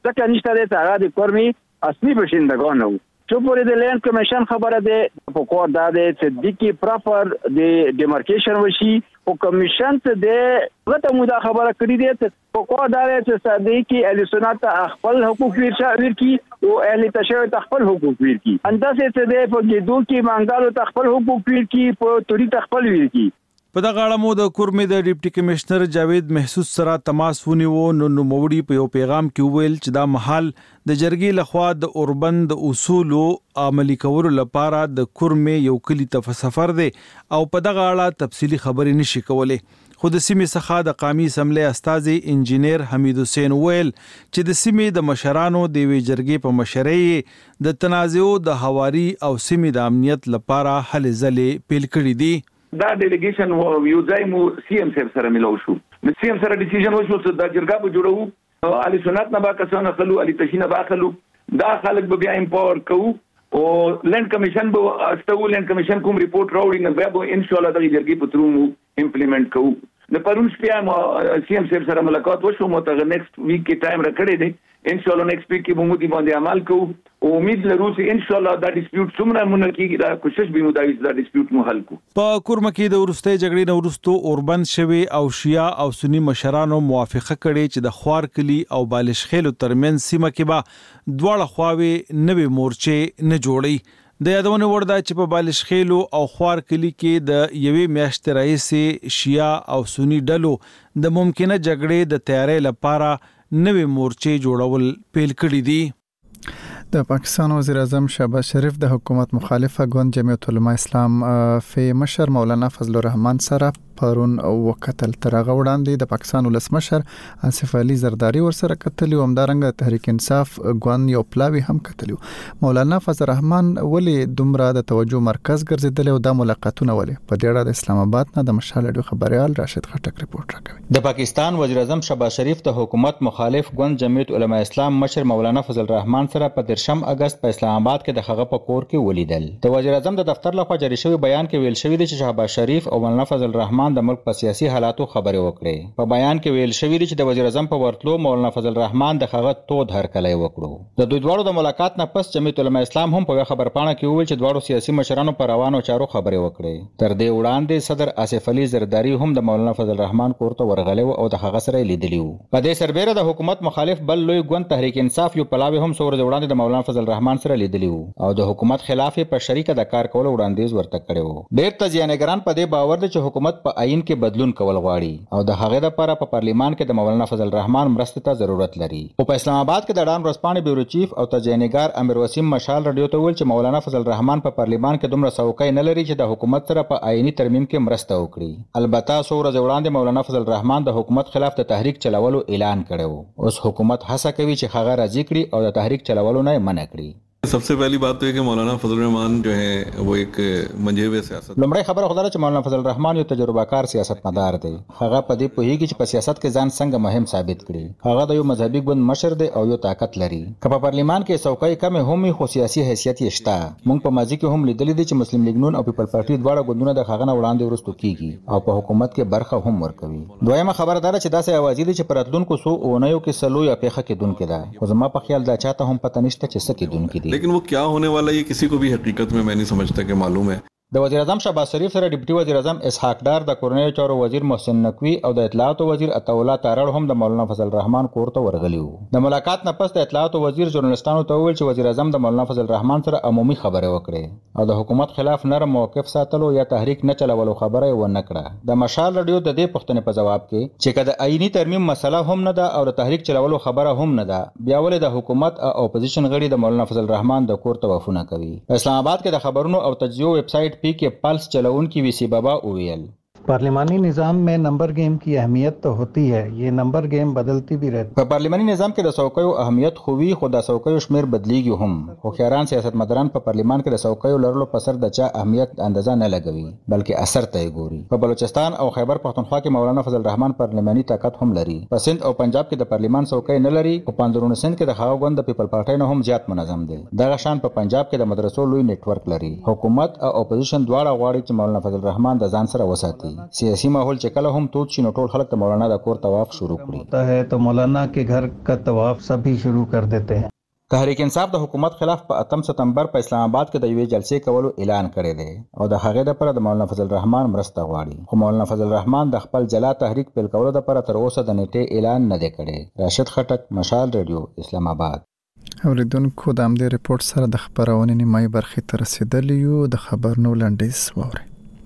ځکه نشته دی چې هغه د کورمي اصلي باشندگان وو. چې پورې د لینډ کمیشن خبره ده په کور دا ده چې د کی پراپر د ډیمارکیشن وشي او کمیشن ته د غته مو دا خبره کړې ده چې په کور دا ده چې صدیقي الیسونات خپل حقوق ورچا ورکی او اهل تشوی خپل حقوق ورکی انداسه ته د په دو کې مانګالو خپل حقوق ورکی په توري خپل ورکی. په دغه اړه مو د کورمې د ډیپټي کمشنر جاوید محسوس سره تماس ونیو. نو نوموړي په یو پیغام کې وویل چې دا مهال د جرګې لخوا د اوربند د اصولو عملي کولو لپاره د کورمې یو کلی ته سفر دی او په دغه اړه تفصیلی خبرې نشي کولای. خو د سیمې څخه د قومي اسمبلی استاذ انجینیر حمید حسین ویل چې د سیمې د مشرانو د وی جرګې په مشرۍ د تنازعو د حواري او سیمې د امنیت لپاره هلې ځلې پیل کړې دي. دا ډیلیګیشن یو ځای مو سی ایم سره ملو شو. د سی ایم سره ډیسیژن وشو چې د جرګه به جوړو علي سنت نه با کسانه خلو علي تشینه با خلو دا خلک به بیا امپاور کوو او لینډ کمیشن به استو لینډ کمیشن کوم ریپورت راوړي نه بیا به ان شاء الله د جرګې په ترو مو امپلیمنٹ کوو. د پرون شپه مو سی ایم سره ملاقات وشو مو ته نیکسٹ ویک کې ټایم راکړی دی. ان شاء الله نیکسٹ ویک کې به مو دی باندې عمل کوو او امید لرو چې ان شاء الله دا ډیسپیوټ څومره مونږ کېږي دا کوشش به مو دا دا ډیسپیوټ مو حل کو. په کورمه کې د ورسته جګړې نه ورستو اوربند شوی او شیا او سنی مشرانو موافقه کړي چې د خوار کلی او بالش خېلو ترمن سیمه کې به دواړه خواوي نوې مورچې نه جوړي. د یادونه وردا چې په بالش خېلو او خوار کلی کې د یوې میاشتې راهیسې شیا او سنی ډلو د ممکنه جګړې د تیارې لپاره نوې مورچې جوړول پیل کړي دي. د پاکستان وزیر اعظم شهباز شریف د حکومت مخالفه ګوند جمعیت العلماء اسلام فی مشر مولانا فضل الرحمن سره پرون وکتل. تر هغه وړاندې د پاکستان ولسمشر آصف علي زرداری ورسره کتلی او همدارنګه تحریک انصاف ګوند یو پلاوی هم کتلی. مولانا فضل الرحمن ولی دومره د توجه مرکز ګرځیدل او د ملاقاتونه ولی په دې اړه د اسلام آباد نه د مشال اډو خبريال راشد خټک ریپورت راکوي. د پاکستان وزیر اعظم شهباز شریف د حکومت مخالف ګوند جمعیت العلماء اسلام مشر مولانا فضل الرحمن سره په شم اگست په اسلام آباد کې د خغه په کور کې ولیدل. د وزیر اعظم د دفتر لخوا جاری شوی بیان کې ویل شوی دی چې شهباز شریف او مولانا فضل الرحمن د ملک په سیاسي حالاتو خبرې وکړې. په بیان کې ویل شوی دی چې د وزیر اعظم په ورتلو مولانا فضل الرحمن د خغه تود هرکلی وکړو. د دوی دواړو د ملاقات نه پس جمعیت العلماء اسلام هم په خبر پاڼه کې ویل چې دواړو سیاسي مشرانو پر روانو چارو خبرې وکړې. تر دې وړاندې صدر آصف علي زرداری هم د مولانا فضل الرحمن کور ته ورغلی او د خغه سره لیدلی وو. په دې سربېره د حکومت مخالف بل لوی ګوند تحریک انصاف یو پلاوی هم څو ورځې وړاندې د مولانا فضل الرحمن سره لیدلی وو او د حکومت خلاف په شریکه د کار کولو وړاندیز ورته کړی وو. ډېر تجزیه‌نګران په دې باور دي چې حکومت په آئین کې بدلون کول غواړي او د هغې لپاره په پارلیمان کې د مولانا فضل الرحمن مرستې ته ضرورت لري. او په اسلام آباد کې د ډان ورځپاڼې بیورو چیف او تجزیه‌نګار امیر وسیم مشال رادیو ته ویل چې مولانا فضل الرحمن په پارلیمان کې دومره څوکۍ نه لري چې د حکومت سره په آئینی ترمیم کې مرسته وکړي. البته څو ورځې وړاندې مولانا فضل الرحمن د حکومت خلاف د تحریک چلولو اعلان کړی وو. اوس حکومت هڅه کوي چې هغه راضي کړي او د تحریک چلولو نه منع کړي. सबसे पहली बात तो है कि मौलाना फजल रहमान जो है वो एक मंजेब सियासत. لومړی خبره خدای چې مولانا فضل الرحمن یو تجربه کار سیاستمدار دی. هغه په دې پوهیږي چې په سیاست کې ځان څنګه مهم ثابت کړي. هغه د یو مذهبي ګوند مشر دی او یو طاقت لري. که په پارلیمان کې څوکۍ کم هم خو سیاسي حیثیت یې شته. موږ په ماضي کې هم لیدلې دي چې مسلم لیگ نون او پیپل پارټي دواړه ګوندونه د هغه نه وړاندې ورستو کیږي او په حکومت کې برخه هم ورکوي. دویمه خبره دا چې داسې اوازې دي چې پراتلونکو سو اونیو کې سلو یا پیخه کې دون کې ده. خو زما په خیال دا چاته هم پته نشته چې څه کې دون کې دي. लेकिन वो क्या होने वाला ये किसी को भी हकीकत में मैं नहीं समझता कि मालूम है. د وزیر اعظم شهباز شریف سره ډیپټي وزیر اعظم اسحاق ډار د کورنیو چارو وزیر محسن نقوی او د اطلاعات وزیر عطا الله تارړ هم د مولانا فضل الرحمن کور ته ورغلی وو. د ملاقات نه پس د اطلاعات وزیر ژورنالستانو ته وویل چې وزیر اعظم د مولانا فضل الرحمن سره عمومي خبرې وکړې او د حکومت خلاف نرم موقف ساتلو یا تحریک نه چلولو خبره یې ونه کړه. د مشال رادیو د دې پوښتنې په جواب کې چې کله آئینی ترمیم مسله هم نه ده او د تحریک چلولو خبره هم نه ده بیا ولې د حکومت او اپوزیشن غړي د مولانا فضل الرحمن د کور توافونه کوي. په اسلام آباد کې د خبرونو او تجزیو ویب سایټ پی کې پلس चलाउन की वीसी बाबा उवियल. पार्लिमानी निज़ाम में नंबर गेम की अहमियत तो होती है, ये नंबर गेम बदलती भी रहती है. په پارلیماني نظام کې د څوکیو اهمیت خو وی خو د څوکیو شمیر بدلیږي هم. خو خیران سیاستمداران په پارلیمان کې د څوکیو لرلو په سر د چا اهمیت اندازه نه لګوي بلکې اثر ته ګوري. په بلوچستان او خیبر پختونخوا کې مولانا فضل الرحمن پارلیماني طاقت هم لري. په سند او پنجاب کې د پارلیمان څوکۍ نه لري او پاندرون سند کې د خاو غوند د پیپل پارټي نه هم زیات منظم دي. دغه شان په پنجاب کې د مدرسو لوی نتورک لري. حکومت او اپوزیشن دواړه غواړي چې مولانا فضل الرحمن د ځان سره وساتي. سیاسي ماحول چې کله هم تود شي نو ټول خلک د مولانا د کور طواف شروع کړي होता है तो मौलाना के घर का तवाफ सभी शुरू कर देते हैं। تحریک انصاف د حکومت خلاف په اتم ستمبر په اسلام آباد کې د یوې جلسې کولو اعلان کړی دی او د هغې لپاره د مولانا فضل الرحمن مرسته غواړي، خو مولانا فضل الرحمن د خپل جلا تحریک پیل کولو لپاره تر اوسه د نیټې اعلان نه دی کړی. راشد خټک، مشال ریډیو، اسلام آباد. اوریدونکو د همدې رپورت سره د خبرونې نیمایي برخې ته رسیدلی یو. د خبرونو لنډیز واورئ.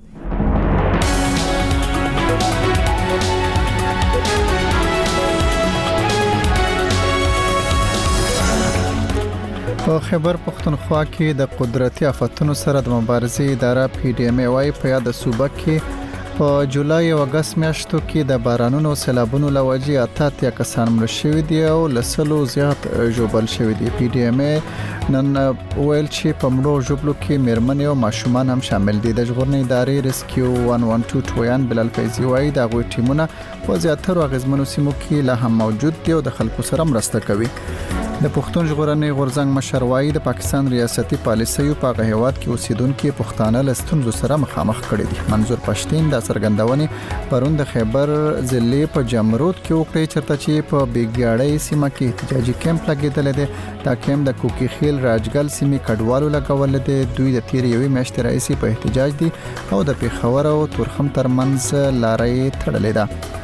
په خیبر پختونخوا کې د قدرتي آفتونو سره د مبارزې اداره پی ډی ایم وايي په یاد صوبه کې په جولای او اگست میاشتو کې د بارانونو او سیلابونو لوجې اته اتیا کسان مړ شوي دي او لسلو زیات ژوبل شوي دي. پی ډی ایم نن ویل چې په مړو ژوبلو کې میرمنې او ماشومان هم شامل دي. د ژغورنې ادارې ریسکیو یک یک دو ټویان بلال فیضي وايي د غوي ټیمونه په زیاتره اغیزمنو سیمو کې لا هم موجود دي او د خلکو سره مرسته کوي. د پښتون ژغورنې غورځنګ مشر وايي د پاکستان ریاستي پالیسیو په هغه هیواد کې اوسیدونکو پښتانه له ستونزو سره مخامخ کړي دي. منظور پښتين د څرګندونې پرون د خیبر ضلع په جمرود کې وکړي چرته چې په بیګیاړی سیمه کې احتجاجي کیمپ لګیدل دي. دا کیمپ د کوکی خیل راجګل سیمې کډوالو لګول دي. دوی د تیر یوې میاشتې راځي په احتجاج دي او د پیښور او تورخم ترمنځ لارې تړلې ده.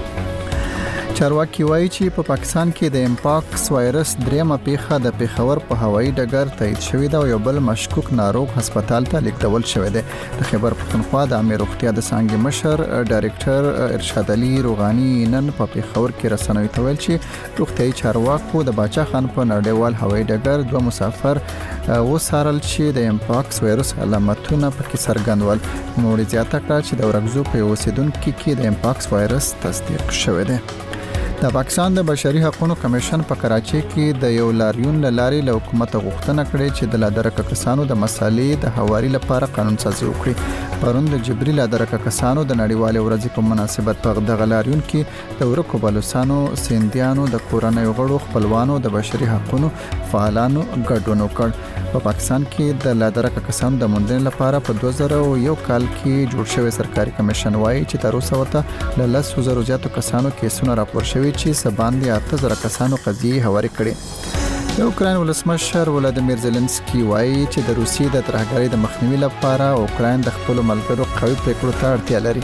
چارواکي وایي چې په پا پاکستان کې د امپاکس وایرس دریمه پیښه د پیښور په هوایي ډګر تایید شوې ده او یو بل مشکوک ناروغ هسپتال ته لیږدول شوی دی. د خیبر پختونخوا د عامه روغتیا د څانګې مشر ډایریکټر ارشاد علي روغاني نن په پیښور کې رسنوي ته ویل چې روغتیايي چارواکو د باچا خان په نړیوال هوایي ډګر دوه مسافر وسارل چې د امپاکس وایرس علامتونه پکې څرګندول. نوړي زیاته کړه چې د ورغزو په اوسیدونکو کې د امپاکس وایرس تصدیق شوی دی. د پاکستان د بشري حقوقو کمیشن په کراچي کې د یو لاریون لاري له حکومت غوښتنه کړې چې د لادرکه کسانو د مسالې د هواري لپاره قانون سازي وکړي. پرون د جبري لادرکه کسانو د نړیوال ورځې په مناسبت په دغه لاریون کې د ورکو بلوچستانو سیندیانو د کورنۍ غړو خپلوانو د بشري حقوقو فعالانو ګډون وکړ. په پاکستان کې د لادرکه کسانو د موندنې لپاره په دوه زره یو کال کې جوړ شوی سرکاري کمیشن وايي چې تر اوسه ورته له لس زره زیاتو کسانو کیسونه راپور شوي چې سباندې اته زره کسانو قضیې هواري کړي. د اوکراین ولسمشر ولادیمیر زيلنسکي وايي چې د روسیې د ترهګرۍ د مخنیوي لپاره اوکراین د خپل ملګرو قوي پریکړو ته اړتیا لري.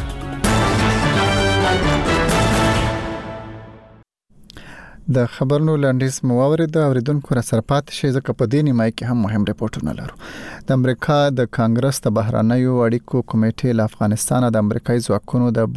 د خبرونو لنډیز مواورید د اوریدونکو را سرپات شي ځکه په دې نیمای کې هم مهم ریپورتونه لرو. د امریکا د کانګرس د بهرانیو اړیکو کمیټې له افغانستان د امریکایي ځواکونو د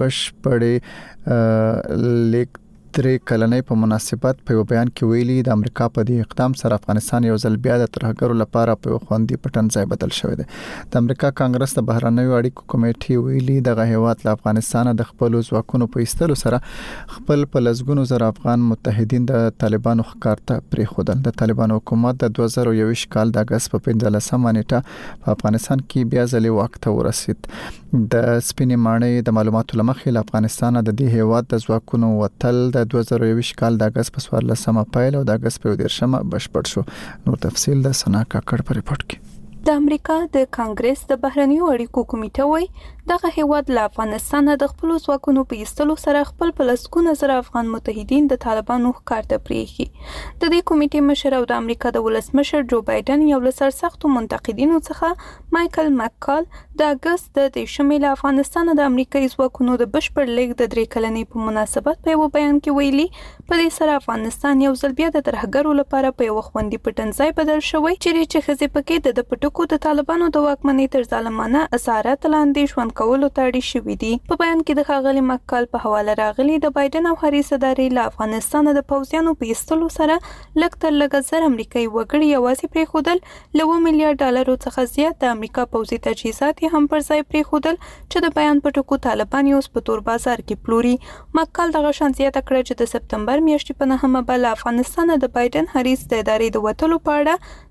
بشپړې لیک درې کلنۍ په مناسبت په یو بیان کې ویلي د امریکا په دې اقدام سره افغانستان یو ځل بیا د ترهګرو لپاره په خوندي پټن ځای بدل شوی دی. د امریکا کانګرس د بهرانیو اړیکو کمیټې ویلي دغه هیواد له افغانستان د خپل ځواکونو په ایستلو سره خپل په لزګونو زره افغان متحدین د طالبانو ښکارته پریښودل. د طالبانو حکومت د دوه زره یو کال د اگست په پنځلسمه نیټه په افغانستان کې بیا ځلې واک ته ورسید. د سپینې ماڼۍ د معلوماتو لمخې له افغانستان د دې هیواد د ځواکونو وتل د دوه زره یو کال د اگست په څوارلسمه پیل او د اگست په دیرشمه بشپړ شو. نور تفصیل د سنا کاکړ په ریپورت کې. د امریکا د کانګرس د بهرنیو اړیکو کمیټه وایي دغه هیواد له افغانستان د خپل ځواکونو په ایستلو سره خپل پلسکونه زره افغان متحدین د طالبانو ښکارته پریږي. د دې کمیټې مشر او د امریکا د ولسمشر جو بایدن یو له سرسختو منتقدینو څخه مایکل مککال د اگست د دیشمې له افغانستان د امریکایي ځواکونو د بشپړ لیږد د درې کلنۍ په مناسبت په یو بیان کې ویلي په دې سره افغانستان یو ځل بیا د ترهګرو لپاره په یو خوندي پټنځای بدل شوی چې چې ښځې پکې د پټکو د طالبانو د واکمنۍ تر ظالمانه اسارت لاندې ژوند کولو ته اړ شوي دي. په بیان کې د ښاغلي مککال په حواله راغلي د بایدن او هریس ادارې له افغانستان د پوځیانو په ایستلو سره لږ تر لږه زر امریکایي وګړي یوازې پرېښودل، له اووه میلیارډ ډالرو څخه زیات د امریکا پوځي تجهیزات یې هم پر ځای پرېښودل چې د بیان په ټکو طالبان یې اوس په تور بازار کې پلوري. مککال دغه شان زیاته کړه چې د سپتمبر میاشتې په نهمه به له افغانستان د بایدن هریس د ادارې د وتلو په اړه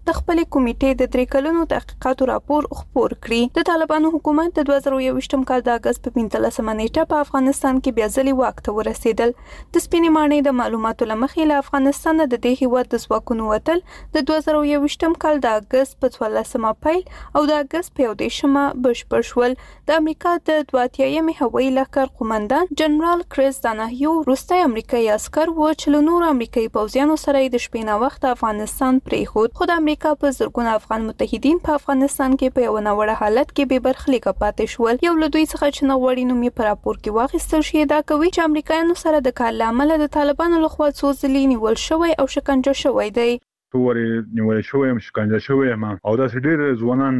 د خپل کمیټې د درې کلونو تحقیقاتو راپور خپور کړی. د طالبانو حکومت د دوه زره یوویشتم کال د اگست په پنځلسمه نیټه په افغانستان کې بیا ځلې واک ته ورسېدل. د سپینې ماڼۍ د معلوماتو له مخې له افغانستان د دې هیواد د ځواکونو وتل د دوه زره یوویشتم کال د اگست په څوارلسمه پیل او د اگست په یو دېرشمه بشپړ شول. د امریکا د دوه اتیایمې هوایي لښکر قومندان جنرال کریس داناهیو وروستی امریکایي عسکر و چې له نورو امریکایي پوځیانو سره یې د شپې ناوخته افغانستان پرېښود. خو د امریکا په زرګونه افغان متحدین په افغانستان کې په یو ناوړه حالت کې بې برخلیکه پاتې شول. یو له دوی څخه چې نه غواړي نوم یې په راپور کې واخیستل شي ادعا کوي چې امریکایانو سره د کار له امله د طالبانو لخوا څو ځلې نیول شوی او شکنجه شوی دی. تورې نیول شوی یم شکنجه شوی یم او داسې ډېر ځوانان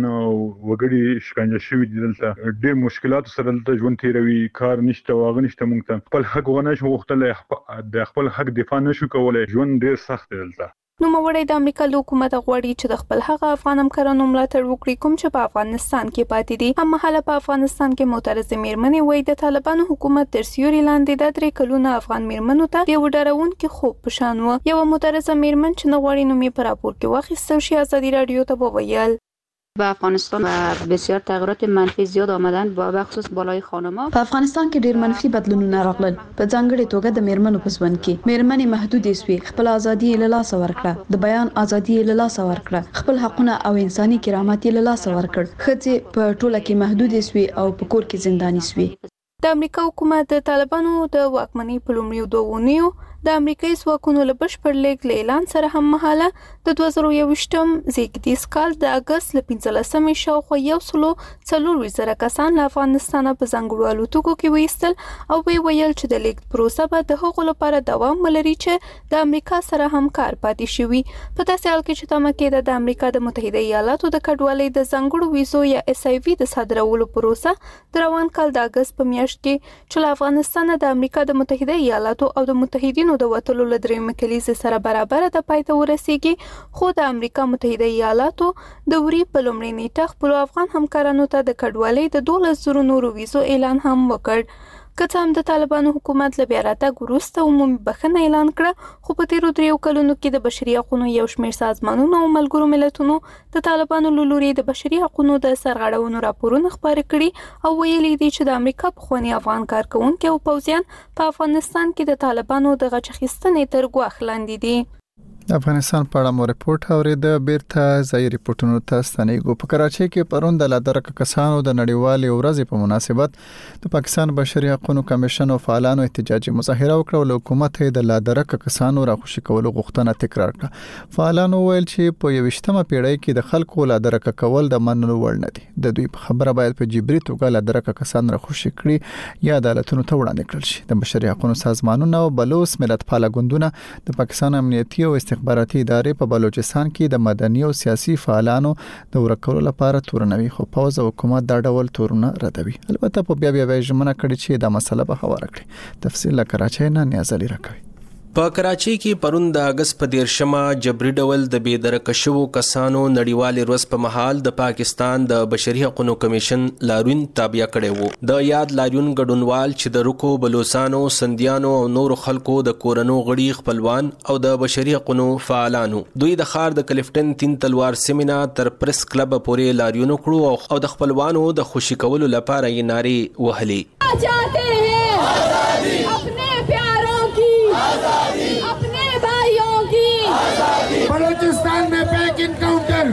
وګړي شکنجه شوي دي. دلته ډېر مشکلات سره دلته ژوند تېروي، کار نشته، واغه نشته، موږ ته خپل حق ونه شو غوښتلی، د خپل حق دفاع نشو کولی. ژوند ډېر سخت دی دلته. نوموړی د امریکا له حکومت غواړي چې د خپل هغه افغان همکارانو ملاتړ وکړي کوم چې په افغانستان کې پاتې دي. هممهاله په افغانستان کې معترضې میرمنې وایي د طالبانو حکومت تر سیوري لاندې د درې کلونو افغان میرمنو ته یو ډارونکي خوب په شان و. یوه معترضه میرمن چې نه غواړي نوم یې په راپور کې واخیستل شي ازادي راډیو ته وویل به افغانستان بسیار تغییرات منفی زیاد آمدن با بخصوص بالای خانم‌ها. په افغانستان کې ډېر منفي بدلونونه راغلل، په ځانګړي توګه د میرمنو په ژوند کې. میرمنې محدودې شوې، خپل ازادي یې له لاسه ورکړه، د بیان ازادي یې له لاسه ورکړه، خپل حقونه او انساني کرامت یې له لاسه ورکړ. ښځې په ټوله کې محدودې شوې او په کور کې زنداني شوې. د امریکا حکومت د طالبانو د واکمنۍ په لومړیو دوه اونیو د امریکایي ځواکونو له بشپړ لیږد له اعلان سره هم مهاله د دوه زره یوویشتم زېږدیز کال د اګست له پنځلسمې شاوخوا یو سلو څلورویشت زره کسان له افغانستانه په ځانګړو الوتکو کې وایستل او ویې ویل چې د لیږد پروسه به د هغو لپاره دوام ولري چې د امریکا سره همکار پاتې شوي. په داسې حال کې چې تمه کېده د امریکا د متحده ایالاتو د کډوالۍ د ځانګړو ویزو یا اس ای وي د صادرولو پروسه د روان کال د اګست په میاشت کې چې له افغانستانه د امریکا د متحده ایالاتو او د متحدینو د وتلو له درېیمې کلیزې سره برابره د پای ته ورسیږي. خو د امریکا متحده ایالاتو د وري په لومړۍ نیټه خپلو افغان همکارانو ته د کډوالۍ د دولس زرو نورو ویزو اعلان هم وکړ. که څه هم د طالبانو حکومت له بیا راتګ وروسته عمومي بخښنه اعلان کړه، خو په تېرو دریو کلونو کې د بشري حقونو یو شمېر سازمانونو او ملګرو ملتونو د طالبانو له لوري د بشري حقونو د سرغړونو راپورونه خپاره کړي او ویلي دي چې د امریکا پخواني افغان کارکونکي او پوځیان په افغانستان کې د طالبانو د غچ اخیستنې تر ګواښ لاندې دي. افغانستان په اړه مو رپورت اورېده. بیرته ځای رپورټونو ته ستنېږو. په کراچۍ کې پرون د لادرکه کسانو د نړیوالې ورځې په مناسبت د پاکستان بشري حقوقو کمیشن او فعالانو احتجاجي مظاهره وکړه او حکومت یې د لادرکه کسانو راخوشي کولو غوښتنه تکرار کړه. فعالانو ویل چې په یوویشتمه پیړۍ کې د خلکو لادرکه کول د منلو وړ نه دي. د دوی په خبره باید په جبري توګه لادرکه کسان راخوشي کړي یا عدالتونو ته وړاندې کړل شي. د بشري حقوقو سازمانونو او بلوچ ملتپاله ګوندونه د پاکستان امنیتي او استخباراتي ادارې په بلوچستان کې د مدني او سیاسي فعالانو د ورکولو لپاره تورنوي، خو پوز او حکومت دا ډول تورونه ردوي. البته په بیا بیا ژمنه کړې چې دا مسله به هواره کړي. تفصیل له کراچۍ نه نیازلي راکوي. په کراچۍ کې پرون د اگست په دیرشمه جبري ډول د بې درکه شوو کسانو نړیوال ورځ په مهال د پاکستان د بشري حقوقو کمیشن لاریون تابع کړی وو. د یاد لاریون ګډونوال چې د رکو بلوچستانو، سندیانو او نورو خلکو د کورنو غړي، خپلوان او د بشري حقوقو فعالانو دوی د ښار د کلفټن تین تلوار سیمینا تر پریس کلب پورې لاریون کړو او د خپلوانو د خوشي کولو لپاره یې نارې وهلې. چاہتے ہیں آزادی اپنے پیاروں کی آزادی اپنے بھائیوں کی آزادی بلوچستان میں پیک انکاؤنٹر.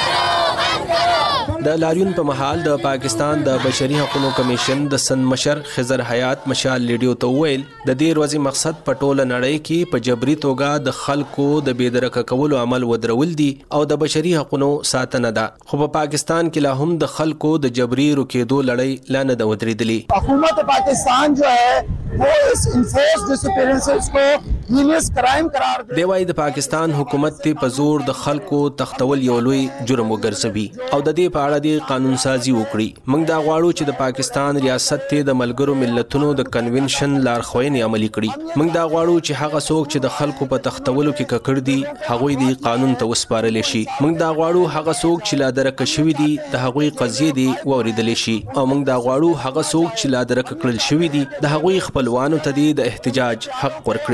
د لاریون په محل د پاکستان د بشري حقوقو کمیشن د سن مشر خضر حیات مشال لیډیو ته ویل د دې ورځې مقصد په ټوله نړۍ کې په جبري توګه د خلکو د بې درکه کولو عمل ودرول دي او د بشري حقوقو ساتنه ده. خو په پاکستان کې لا هم د خلکو د جبري روکېدو لړۍ لا نه ده ودرېدلې. حکومت پاکستان جو ہے وہ اس انفورس ډیسپیرنسز کو هینس کرائم قرار دے. دی وايي د پاکستان حکومت ته په زور د خلکو تختول یو لوی جرم وګرځوي او د دې په اړه د قانون سازي وکړي. موږ دا غواړو چې د پاکستان ریاست ته د ملګرو ملتونو د کنونشن لارښوونې عملي کړي. موږ دا غواړو چې هغه څوک چې د خلکو په تختولو کې ککړ دي هغوی د قانون ته وسپارل شي. موږ دا غواړو هغه څوک چې لادرکه شوی دي د هغوی قضیې دي واوریدل شي او موږ دا غواړو هغه څوک چې لادرکه کړل شوی دي د هغوی خپلوانو ته د احتجاج حق ورکړي شي.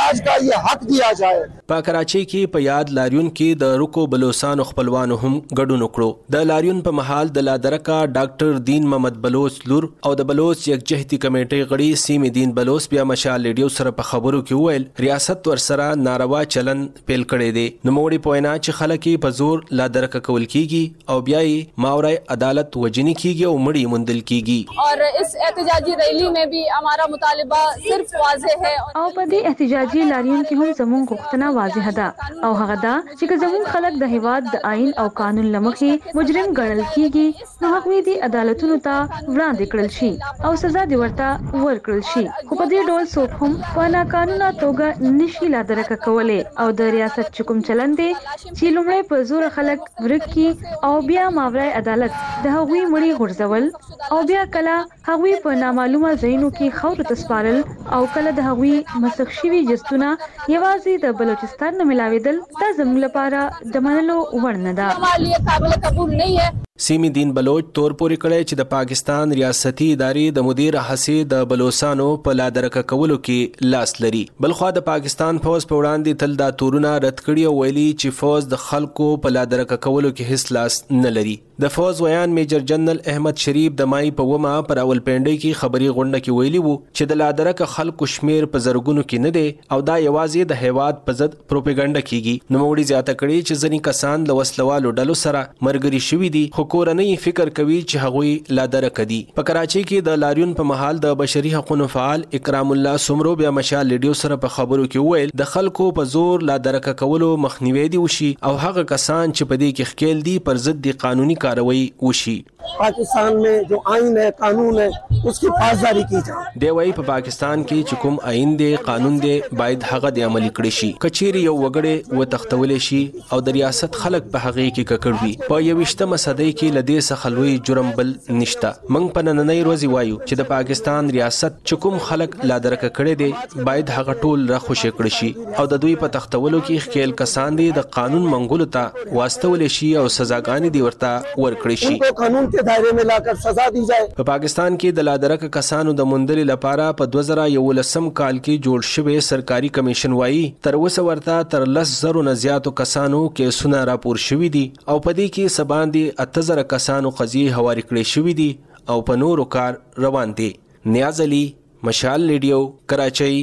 इलाज का ये हक दिया जाए। په کراچۍ کې په یاد لاریون کې د رکو بلوچستان خپلوانو هم ګډون وکړو. د لاریون په محل د لادرکا ډاکټر دین محمد بلوچ لور او د بلوچ یکجهتي کمیټې غړي سیمې دین بلوچ بیا مشال ریډیو سره په خبرو کې وویل ریاست ورسره ناروا چلن پیل کړی دی. نوموړي په وینا چې خلک په زور لادرکه کول کیږي او بیا یې ماورای عدالت وجنی کیږي او مړی مندل کیږي. اور اس احتجاجی ریلی میں بھی ہمارا مطالبہ صرف واضح ہے او په دې احتجاجي لاریون کې هم زموږ غوښتنه واضح ده او هغه دا چې زموږ خلک د هیواد د آئین او قانون لمخې مجرم ګڼل کیږي نو هغوی د عدالتونو ته وړاندې کړل شي او سزا دې ورته ورکړل شي. خو په دې ډول څوک هم په ناقانونه توګه نشي لادرکه کولی او د ریاست چې کوم چلن دی چې لومړی په زور خلک ورک کی او بیا ماورای عدالت د هغوی مړي غورځول او بیا کله هغوی په نامعلومه ځایونو کې خاورو ته سپارل او کله د هغوی مسخ شوي جستونه یوازې د بلوچستان نه ملاوېدل دا زموږ لپاره د منلو وړ نه ده. ہمارے لیے قابل قبول نہیں ہے. سیمی دین بلوچ تور پورې کړی چې د پاکستان ریاستي ادارې د مدیر هڅې د بلوچستانو په لادرکه کولو کې لاس لري. بلخوا د پاکستان فوج په وړاندې تل دا تورونه رد کړي او ویلي چې فوج د خلکو په لادرکه کولو کې هیڅ لاس نه لري. د فوج ویان میجر جنرال احمد شریف د مای په ومه پر راولپنډۍ کې خبري غونډه کې ویلي وو چې د لادرکه خلکو شمیر په زرګونو کې نه دی او دا یوازې د هیواد په ضد پروپاګاندا کیږي. نوموړي زیاته کړي چې ځینې کسان له وسلوالو ډلو سره مرګري شوي دي خو کورنۍ فکر کوي چې هغوی لادرکه دي. په کراچۍ کې د لاریون په محل د بشري حقوقو فعال اکرام الله سمرو بیا مشال ریډیو سره په خبرو کې ویل د خلکو په زور لادرکه کولو مخنیوي دی وشي او هغه کسان چې په دې کې ښکیل دي پر ضد د قانوني کاروایی وشي. पाकिस्तान में जो आइन है कानून है उसकी पासदारी की जाए. دی وايي په پاکستان کې چې کوم آئین دی قانون دی باید هغه د عملي کړی شي. کچېری یو وګړي و تختول شي او د ریاست خلک په هغه کې ککړ وي. په یوشتمه صدۍ کې لدې څخه لوی جرم بل نشته. موږ په نننۍ ورځ وایو چې د پاکستان ریاست چې کوم خلک لادرکه کړي دي باید هغه ټول راخوشي کړی شي او د دوی په تختولو کې ښکیل کسان دي د قانون منګولو ته واستول شي او سزاګانې دی ورته ورکړي شي. के दायरे में लाकर सजा दी जाए. په پاکستان کې د لادرکه کسانو د موندلو لپاره په دوه زره یولسم کال کې جوړ شوی سرکاري کمیشن وایي تر اوسه ورته تر لس زرو نه زیاتو کسانو کیسونه راپور شوي دي او په دې کې سباندې اته زره کسانو قضیې هواري کړې شوي دي او په نورو کار روان دي. نیاز علي مشال ریډیو کراچۍ.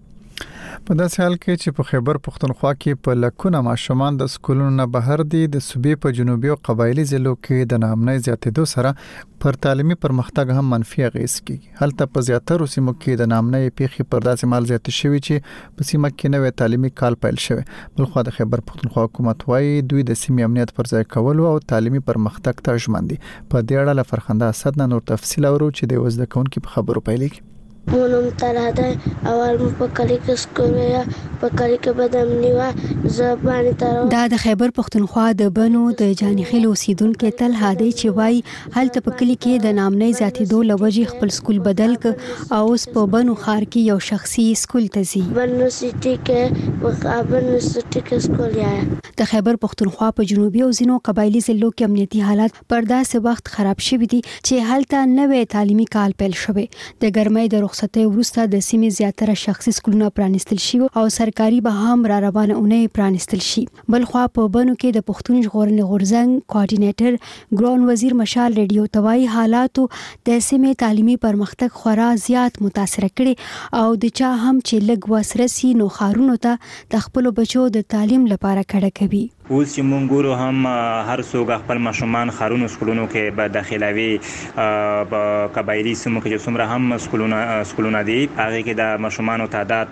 په داسې حال کې چې په خیبر پښتونخوا کې په لکونه ماشومان د سکولونو نه بهر دي د صوبې په جنوبي او قبایلی ضلعو کې د ناامنۍ زیاتېدو سره پر تعلیمي پرمختګ هم منفي اغېز کوي. هلته په زیاترو سیمو کې د ناامنۍ پیښې پر داسې مال زیاتې شوي چې په سیمه کې نوې تعلیمي کال پیل شوی. بلخوا د خیبر پښتونخوا حکومت وايي دوی د سیمې امنیت پر ځای کولو او تعلیمي پرمختګ ته ژمن دي. په دې اړه له فرخنده اسد نه نور تفصیل اورو چې د وزده کوونکو په خبرو پیلېږي. مونم تراده اول مو په کلی کې سکول یا په کلی کې بدم نیوا زبانی تر دا د خیبر پښتونخوا د بنو د جانخیل اوسیدونکو تل هادي چې وای هلته په کلی کې د نامنۍ ذاتي دو لوجي خپل سکول بدل ک او اوس په بنو خار کې یو شخصي سکول ته ځي. بنو سټي کې په بنو سټي کې سکول یا د خیبر پښتونخوا په جنوبي او ځینو قبایلی ضلعو کې امنیتي حالات پر داسې وخت خراب شوي دي چې هلته نوې تعلیمي کال پیل شوی. د ګرمۍ د رخصتۍ وروسته د سیمې زیاتره شخصي سکولونه پرانیستل شي او سرکاري به هم را روانه اونۍ پرانیستل شي. بلخوا په بنو کې د پښتون ژغورنې غورځنګ کوارډینیټر ګران وزیر مشال ریډیو توای حالاتو د سیمې تعلیمي پرمختګ خورا زیات متاثر کړي او د چا هم چې لګ وسرسي نو خارونو ته د خپل بچو د تعلیم لپاره کډه کوي. اوس چې مونږ ګورو هم هر څوک خپل ماشومان خارونو سکولونو کې به داخلوي په قبایلی سیمو کې چې څومره هم سکولونه سکولونه دي هغه کې د ماشومانو تعداد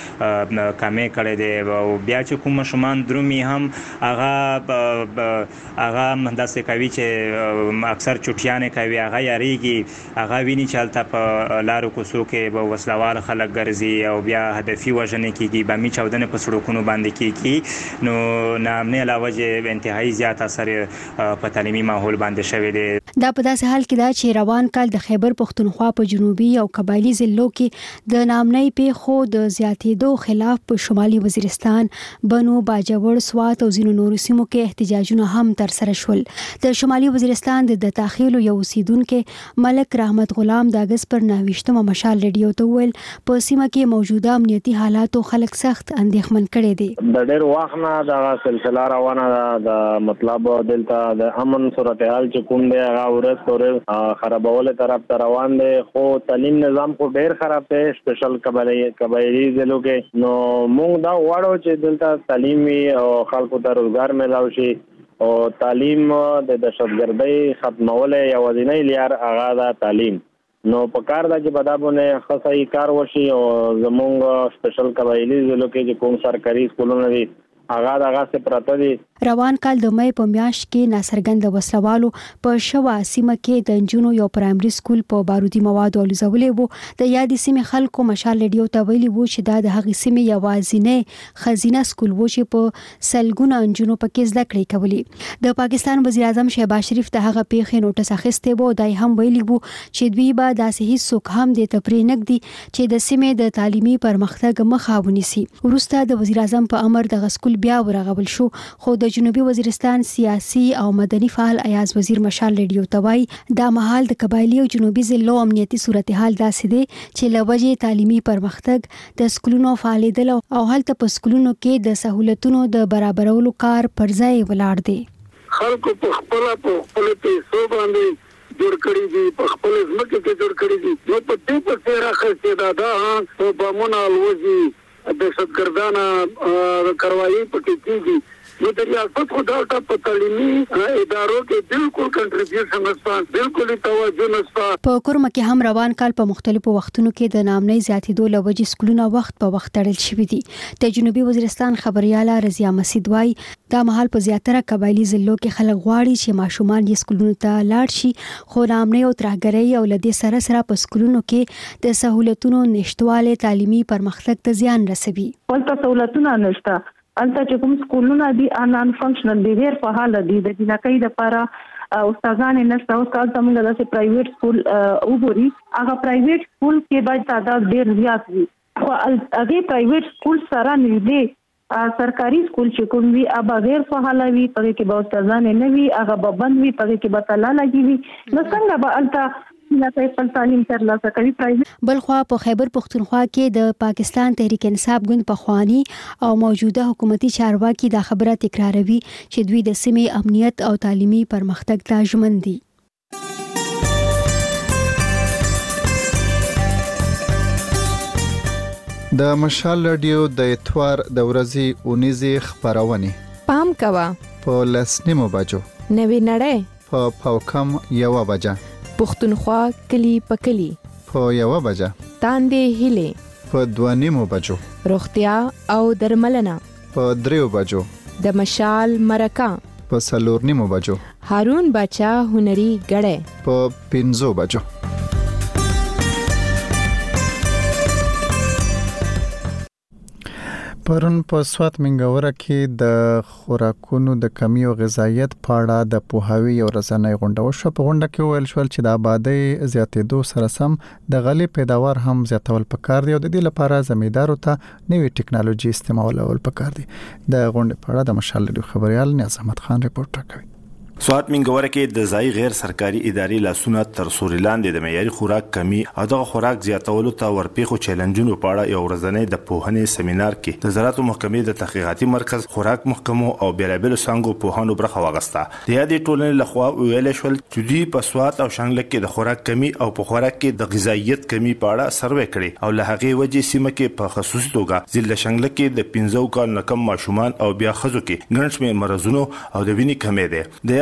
کمې کړي دي او بیا چې کوم ماشومان درومي هم هغه هغه داسې کوي چې اکثر چټیانې کوي هغه یریږي هغه ویني چې هلته په لارو کوڅو کې به وسلوال خلک ګرځي او بیا هدفي وژنې کېږي بمي چاودنې په سړکونو باندې کېږي نو ناامنۍ همدغه علاوه چې انتهایی زیات اثر په تعلیمي ماحول باندې شوی دی. دا په داسې حال کې دا چې روان کال د خیبر پښتونخوا په جنوبي او قبایلی ضلعو کې د نامنۍ پیښو د زیاتېدو خلاف په شمالي وزیرستان، بنو، باجوړ، سوات او ځینو نورو سیمو کې احتجاجونه هم ترسره شول. د شمالي وزیرستان د تاخیلو یو اوسیدونکو ملک رحمت غلام د اگست پر نهویشتمه مشال ریډیو ته وویل په سیمه کې موجوده امنیتي حالاتو خلک سخت اندېښمن کړي دي. د ډېر وخت نه دا سلسله روانه ده. د مطلب دلته د امن صورتحال چې کوم دی هغه ورځ پورې خرابولو طرف ته روان دی، خو تعلیم نظام خو ډېر خراب دی سپیشل قبایلی ضلعو کې. نو موږ دا غواړو چې دلته تعلیم او خلکو ته روزګار میلاو شي او تعلیم د دهشتګردۍ ختمول یوازینی لار هغه ده تعلیم. نو په کار دا چې بدابونه خاصه کار وشي او زموږ سپیشل قبایلی ضلعو کې چې کوم سرکاري سکولونه دي هغه دغه څه پراته دي. روان کال د مې په میاشت کې ناڅرګند وسلوالو په شوا سیمه کې د انجونو یو پرایمري سکول په بارودي موادو الوزولې وو. د یادې سیمې خلکو مشال ریډیو ته ویلي وو چې دا د هغې سیمې یوازینی خزینه سکول وو چې په سلګونه انجونو پکې زده کړې کولې. د پاکستان وزیر اعظم شهباز شریف د هغه پیښې نوټس اخیستی وو. دای هم ویلي وو چې دوی به داسې هیڅوک هم د تفریح نږدي چې د سیمې د تعلیمي پرمختګ مخه ونیسي. وروسته د وزیر اعظم په امر د سکول بیا ورغول شو، خو د جنوبي وزیرستان سیاسي او مدني فعال ایاز وزیر مشال ریډیو ته وایي دا مهال د قبایلی او جنوبي ضلعو امنیتي صورتحال داسې دی چې له وجې تعلیمي پرمختګ د سکولونو فعالیدل او هلته په سکولونو کې د سہولتونو د برابرولو کار پر ځای ولاړ دی. خلکو په خپل په خپل پیسو باندې جوړ کړی دي، په خپل ځمکه کې جوړ کړی دي. نو په دې په څیر راخسته دا دا په بمونه الوزي دهشتګردانه کاروایی پکې کیږي. نو د ریاست خو دا په تعلیمي ادارو کې بالکل کنټریبیوشن نشته، بالکل توجه نشته. په کورمه کې هم روان کال په مختلفو وختونو کې د نامنۍ زیاتېدو له وجې سکولونه وخت په وخت تړل شوي دي. د جنوبي وزیرستان خبرياله رضیا مسید وايي دا مهال په زیاتره قبایلی ضلعو کې خلک غواړي چې ماشومان یې سکولونو ته لاړ شي، خو نامنۍ او ترهګرۍ او له دې سره سره په سکولونو کې د سہولتونو نشټواله تعلیمي پرمختګ ته زیان رسوي. ولته سہولتونه نشته، البته چې کوم سکولونه دي ان فنکشنل دي، غیر فعال دي. د جنکۍ لپاره استادان نشته. او کال څنګه د پرایویټ سکول وګوري، هغه پرایویټ سکول کې باید تعداد ډیر زیات وي، خو هغه پرایویټ سکول سره نږدې سرکاري سکول چې کوم وي هغه غیر فعال وي، پرې کې به استادان نه وي، هغه به بند وي، پرې کې به تالا لګي وي. نو څنګه به البته بلخوا په خیبر پښتونخوا کې د پاکستان تحریک انصاف ګوند پخوانی او موجوده حکومتي چارواکي دا خبره تکراروي چې دوی د سیمې امنیت او تعلیمي پرمختګ ته ژمن دي. د مشال رادیو د اتوار د ورځې اونیزه خبرونه پام کوا په لسنیمو بجو نوی نړۍ په پاوکم یو بجه پښتونخوا کلی پکلی په یو بجه تاندې هله په دوانیمو بجو روغتیا او درملنه په دریو بجو د مشال مرکه په سلورنیمو بجو هارون بچا هنري غړې په پنځو بجو. پرون په سوات منګوره کې د خوراکونو د کمی او غذایت په اړه د پوهاوی او رسنۍ غونډه وشوه. په غونډه کې ویل شول چې د آبادی زیاتېدو سره سم د غلې پیداوار هم زیاتول پکار دی او د دې لپاره زمیندارو ته نوې ټکنالوژي استعمالول پکار دي. د غونډې په اړه د مشال ریډیو خبريال نیاز احمد خان رپورټ کوي. سوات منګوره کې د ځای غیر سرکاري ادارې لاسونه تر سوري لاندې د معیاري خوراک کمی او د خوراک زیاتولو ته ورپېخو چیلنجونو په اړه یو ورځنی د پوهنې سیمینار کې د زراعت محکمې د تحقیقاتي مرکز خوراک محکمو او بیلابل څنګهو پوهانو برخه واغسته. د یادې ټولنې لخوا ویل شول چې دوی په سوات او شانګله کې د خوراک کمی او په خوراک کې د غذایت کمی په اړه سروې کړي او له هغې وجې سیمه کې په خصوصي توګه ضلع شانګله کې د پنځو کال نه کم ماشومان او بیا ښځو کې ګڼ شمېر مرزونو او د وینې کمی دی. د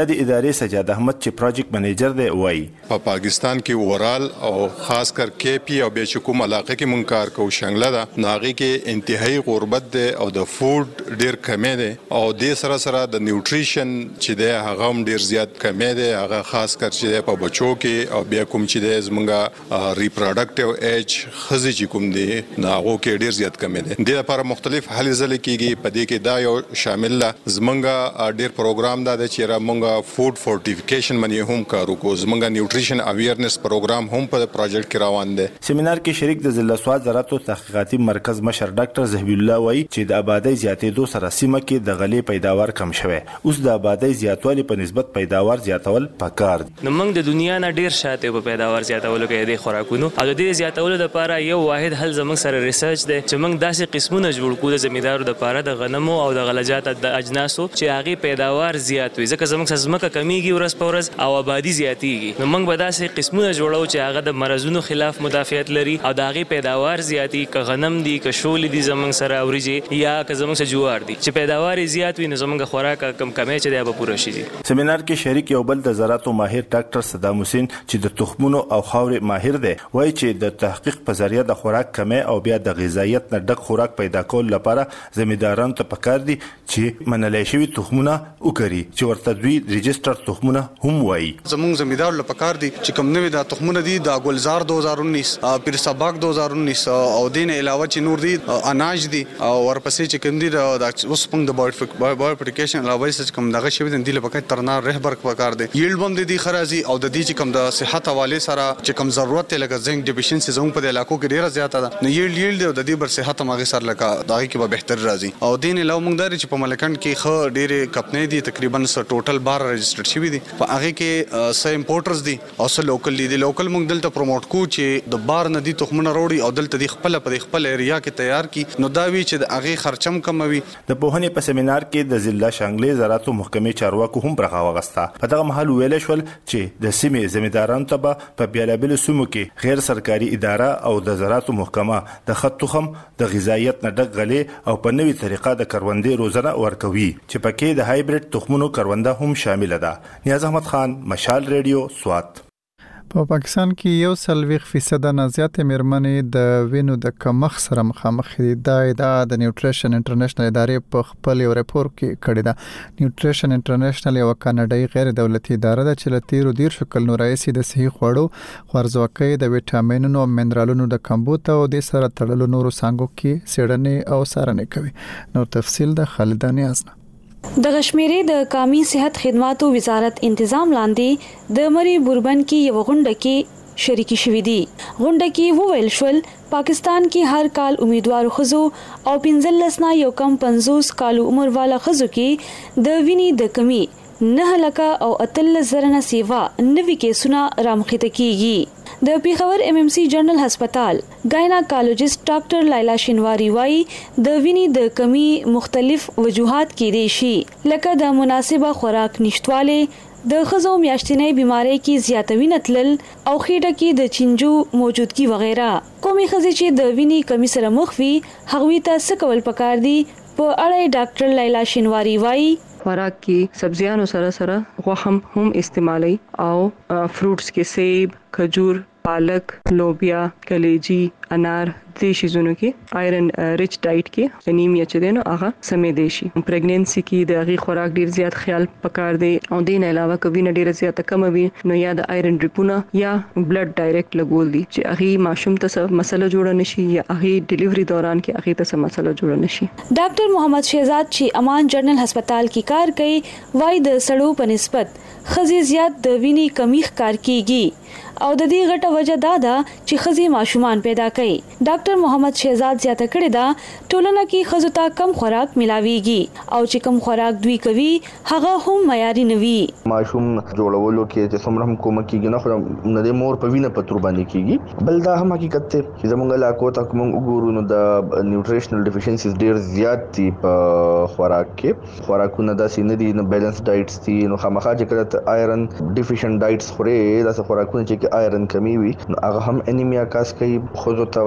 د ادارې سجاد احمد چې پروجیکټ منیجر دی وایي په پاکستان کې اورال او خاص کر کې پی او به کوم علاقه کې مونږ کار کوو شنګله ده ناغي کې انتهایی غربت ده او د فود ډیر کمی ده او د سره سره د نیوټریشن چې ده هغه هم ډیر زیات کمی ده هغه خاص کر چې په بچو کې او بیا کوم چې ده زمونږه ریپروډکټیو ایج خزي چې کوم دي ناغو کې ډیر زیات کمی ده د لپاره مختلف هلې ځلې کېږي په دې کې دا یو شامل ده زمونږه ډیر پروګرام ده چې را مونږه فود فورټیفیکیشن باندې هم کار وکړو زمونږه نیوټریشن اویرنس پروګرام هم په پروجیکټ کې روان دي سیمینار کې شریک د ضلع سواد زراعت او تحقیقاتي مرکز مشر ډاکټر زهبی الله وایي چې د آبادی زیاتېدو سره سیمه کې د غلې پیداوار کم شوی اوس د آبادی زیاتوالي په نسبت پیداوار زیاتول پکار دي نو موږ د دنیا نه ډیر شاته په پیداوار زیاتولو کې د خوراکونو او د دې زیاتولو لپاره یو واحد حل زموږ سره ریسرچ دی چې موږ داسې قسمونه جوړ کړو د زمیندارو لپاره د غنمو او د غلجات د اجناسو چې هغه پیداوار زیات وي ځکه زموږ ځمکه کمیږي ورځ په ورځ او آبادی زیاتېږي نو موږ به داسې قسمونه جوړو چې هغه د مرزونو خلاف مدافعت لري او د هغې پیداوار زیاتي که غنم دي که شولې دي زموږ سره وریجې یا که زموږ سره جوار دي چې پیداوار زیات وي نو زموږ خوراک کم کمی چې دی به پوره شي سیمینار کې شریک یو بل د زراعت ماهر ډاکټر صدام حسین چې د تخمونو او خاورې ماهر دی وایي چې د تحقیق په ذریعه د خوراک کمی او بیا د غذایت نه ډک خوراک پیدا کول لپاره زمیندارانو ته پکار دي چې منلای شوي تخمونه وکړي چې ورته دوی ريجستر تخمونه هم وایي زموږ زمیندار له پکار دي چې کوم نوې د تخمونه دي د ګلزار دو هزار انیس پیر سباق دو هزار انیس او دین علاوه چې نور دي اناج دي او ورپسې چې کوم دي د اوس پنګ د بایوفیکیشن علاوه چې کوم دغه شوی د دې لپاره ترنا رهبر پکار دي ییلډ بم دي خرازي او د دې چې کوم د صحت حواله سره چې کوم ضرورت لکه زنک ډیفیشنسي زموږ په علاقو کې ډیره زیاته ده نو ییلډ ییلډ د دې بر صحت ماغه سره لکه دغه کې به بهتر راځي او دین علاوه موږ داري چې په ملکند کې خو ډیره کمپنۍ دي تقریبا ټوټل بار رجسټر شوی دي په هغه کې سه امپورټرز دي او سه لوکل دي لوکل موږ دلته پروموټ کو چې د بار نه دي تخمونه وروړي او دلته د خپل په خپل ایریا کې تیار کی نو دا وی چې د هغه خرچم کموي د پوهنې په سیمینار کې د ضلع شانګلې زراعت محکمې چارواکو هم برخه واغسته په دغه محل ویل شول چې د سیمې زمیندارانو ته په بیلابل سیمو کې غیر سرکاري اداره او د زراعت محکمه د خط تخم د غذایت نه ډک غلې او په نوې طریقه د کروندې روزنه ورکوي چې پکې د هایبریډ تخمونو کرونده هم شامل ده نیاز احمد خان مشال ریډیو سوات په پاکستان کې یو سلويخ فیصد نه زیات میرمنې د وینو د کمښت سره مخامخ دي دا ادعا د نیوټریشن انټرنیشنل ادارې په خپل یو راپور کې کړې ده نیوټریشن انټرنیشنل یو کاناډایي غیر دولتي اداره ده چې له تیرو دیر شکل نو رئیس د صحي خوړو خوارځواکۍ د وټامینونو او منرالونو د کمبود او د سره تړلو نورو څانګو کې څېړنې او څارنې کوي نو تفصیل د خالد نیازنه د غشمیرې د قومي صحت خدماتو وزارت تنظیم لاندې د مری بوربن کې یو غونډه کې شریک شوې دي غونډه کې وویل شول پاکستان کې هر کال امیدوار خزو او پنځلس نه یو کم پنځوس کال عمر والا خزو کې د وینې د کمی نه لکه او اتل زرنه سیوا نوي کیسونه رامخته کیږي د پیښور ایم ایم سی جنرال هسپتال ګایناکالوجست ډاکټر لایلا شینواری وايي د وینې د کمی مختلف وجوهات کې دي شي لکه د مناسبه خوراک نشټواله د خزو میاشتنۍ بیماری کې زیاتوي نتلل او خېټه کې د چنجو موجودګي وغیرہ کومي خزي چې د وینې کمی سره مخ وي هغوی ته څه کول پکار دي په اړه ډاکټر لایلا شینواری وايي خوراک کې سبزیانو سره سره غوښه هم استعمالي او فروټس کې سیب کجور پالک لوبیا کلیجی انار دې شیزونو کې آیرن ریچ ډایټ کې انیمیا چې دینو هغه سمې دی شي پریګننسي کې د هغه خوراک ډیر زیات خیال پکار دی او دین علاوه کوي نه ډیر زیات کم وي نو یا د آیرن ډریپونه یا بلډ ډایرکټ لګول دي چې هغه ماشوم ته مسله جوړ نشي یا هغه ډیلیوري دوران کې هغه ته مسله جوړ نشي ډاکټر محمد شهزاد چې امان جنرال هسپتال کې کار کوي وای د سړو په نسبت خزي زیات د وینې کمی ښکار کیږي او د دې غټه وجه دا ده چې خزي ماشومان پیدا کوي ډاکټر محمد شهزاد زیاته کړی دا ټولنه کې خزو ته کم خوراک ملاويږي او چې کم خوراک دوی کوي هغه هم معیاري نه وي ماشوم جوړولو کې چې څومره هم کوم کېږي نه خو نه د مور په وینه په تور باندې کېږي بل دا هم حقیقت دی چې زموږ علاقو ته کوم وګورو نو د نیوټریشنل ډیفیشنسیز ډیر زیات دي په خوراک کې خوراکونه داسې نه دي نو بیلانس ډایټس دي نو خامخا چې کله آیرن ډیفیشنت ډایټس خوري داسې خوراکونه چې آیرن کمی وي نو هغه هم انیمیا کاس کوي خو ته اصل هم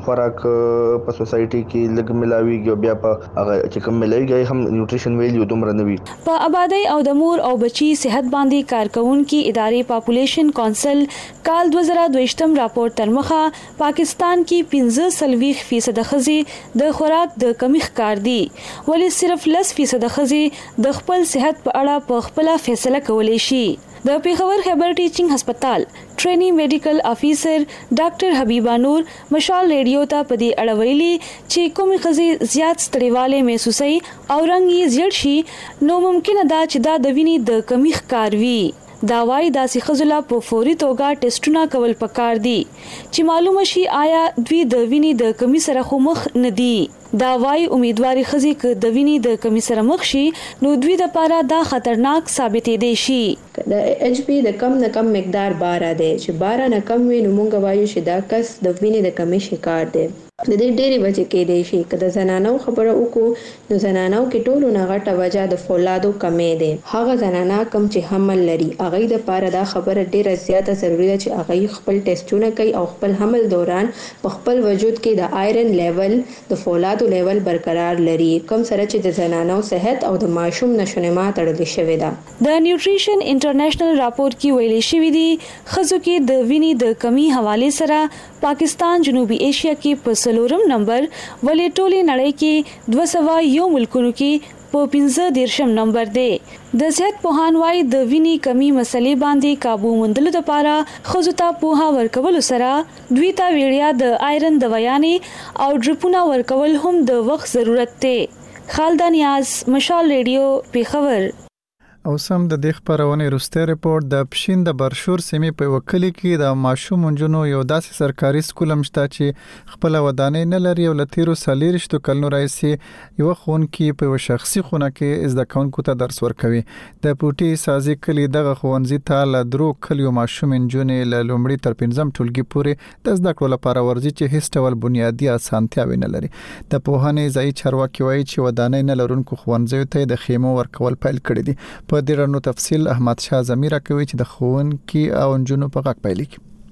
خوراک په سوسایټي کې لږ ملاويږي او بیا په هغه چې کوم ملاويږي هم نیوټریشن ویلیو دومره نه وي. په آبادی او د مور او بچي صحت باندې کارکونکو ادارې پاپولیشن کونسل کال دوه زره دوه راپور تر مخه پاکستان کې پنځه سلويخ فیصد ښځې د خوراک د کمی ښکار دي ولې صرف لس فیصد ښځې د خپل صحت په اړه په خپل فیصله کولای شي. د پیښور خیبر ټیچینګ هسپتال ټرینی میډیکل افیسر ډاکټر حبیبا نور مشال ریډیو ته په دې اړه ویلي چې کومې ښځې زیات ستړیواله محسوسوي او رنګ یې زیړ شي نو ممکنه ده چې دا د وینې د کمی ښکار وي. دا وايي داسې ښځو لا په فوري توګه ټیسټونه کول پکار دي چې معلومه شي آیا دوی د وینې د کمی سره خو مخ نه دي. دا وايي امیدواري ښځې که د وینې د کمی سره مخ شي نو دوی د پاره دا خطرناک ثابتې دي شي. د ایچ پی د کم نه کم مقدار بارا دی چې بارا نه کم وي نو مونږ وایو چې دا کس د وینې د کمی شکار دی. د دې ډېری وجې کې دی شي که د زنانو خبره وکړو نو زنانو کې ټولو نه غټه وجه د فولادو کمی دی. هغه زنانا کم چې حمل لري هغه د پاره دا خبره ډیره زیاته ضروری ده چې هغه خپل ټیسټونه کوي او خپل حمل دوران په خپل وجود کې د آیرن لیول د فولادو لیول برقرار لري کوم سره چې د زنانو صحت او د ماشوم نشونما تړلې شوې ده. د نیوټریشن انټرنیشنل راپور کې ویلي شوی دی ښځو کې د وینې د کمی حواله سره پاکستان جنوبي ایشیا کې په سلورم نمبر ولې ټولې نړۍ کې دوه سوه یو ملکونو کې په پنځه دیرشم نمبر دی. د صحت پوهان وايي د وینې کمی مسلې باندې قابو موندلو لپاره ښځو ته پوهه ورکول سره دوی ته ویړیا د آیرن دوايانې او ډریپونه ورکول هم د وخت ضرورت دی. خالد نیاز مشال ریډیو پیښور. او سم د دې خبرونه روسته ریپورت د پښین د برشور سیمې په وکیل کې د ماشوم منجنو یو داسې سرکاري سکول مشته چې خپل ودانې نه لري او لتیرو سالیرشتو کلنو رئیسي یو خون کې په شخصي خونه کې زده کوونکو ته درس ورکوي. د پوټي سازي کلی دغه خوندزي ته ل درو کلیو ماشوم منجنې له لومړي تر پنځم ټولګي پورې د زده کړو لپاره ورزي چې هیڅ ډول بنیادی اسانتیاوي نه لري. د پوهنې ځای چارواکي وایي چې ودانې نه لرونکو خوندزي ته د خیمو ورکول پیل کړی دي. په دې رنو تفصیل احمد شاه زمیره کوي چې د خون کې او انجونو په غږ پیل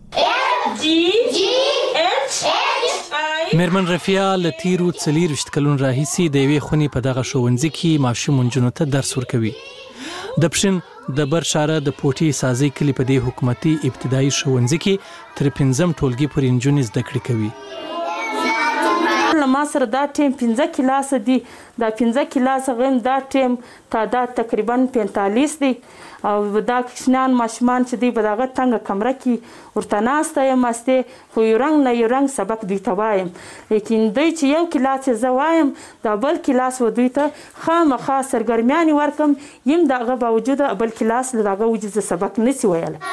کی. میرمن رفیع لتیرو څلېرویشت کلونو راهیسې د یوې خونې په دغه ښوونځي کې ماشوم انجونو ته درس ورکوي. د پښین د برشاره د پوټي سازي کلی په دې حکومتي ابتدایي ښوونځي کې تر پنځم ټولګي پورې انجونې زده کړې کوي. ما سره دا ټیم پنځه کلاس دي دا پنځه کلاس غیم دا ټیم تعداد تقریبا پینتالیس دی او دا کښنان ماشومان چې دی په دغه تنګه کمره کې ورته ناسته یم استې خو یو رنګ نه یو رنګ سبق دوی ته وایم لیکن دوی چې یو کلاس یې زه وایم دا بل کلاس و دوی ته خامخا سرګرمیانې ورکم یم د هغه باوجود بل کلاس له هغه وجې زه سبق نسي ویلی.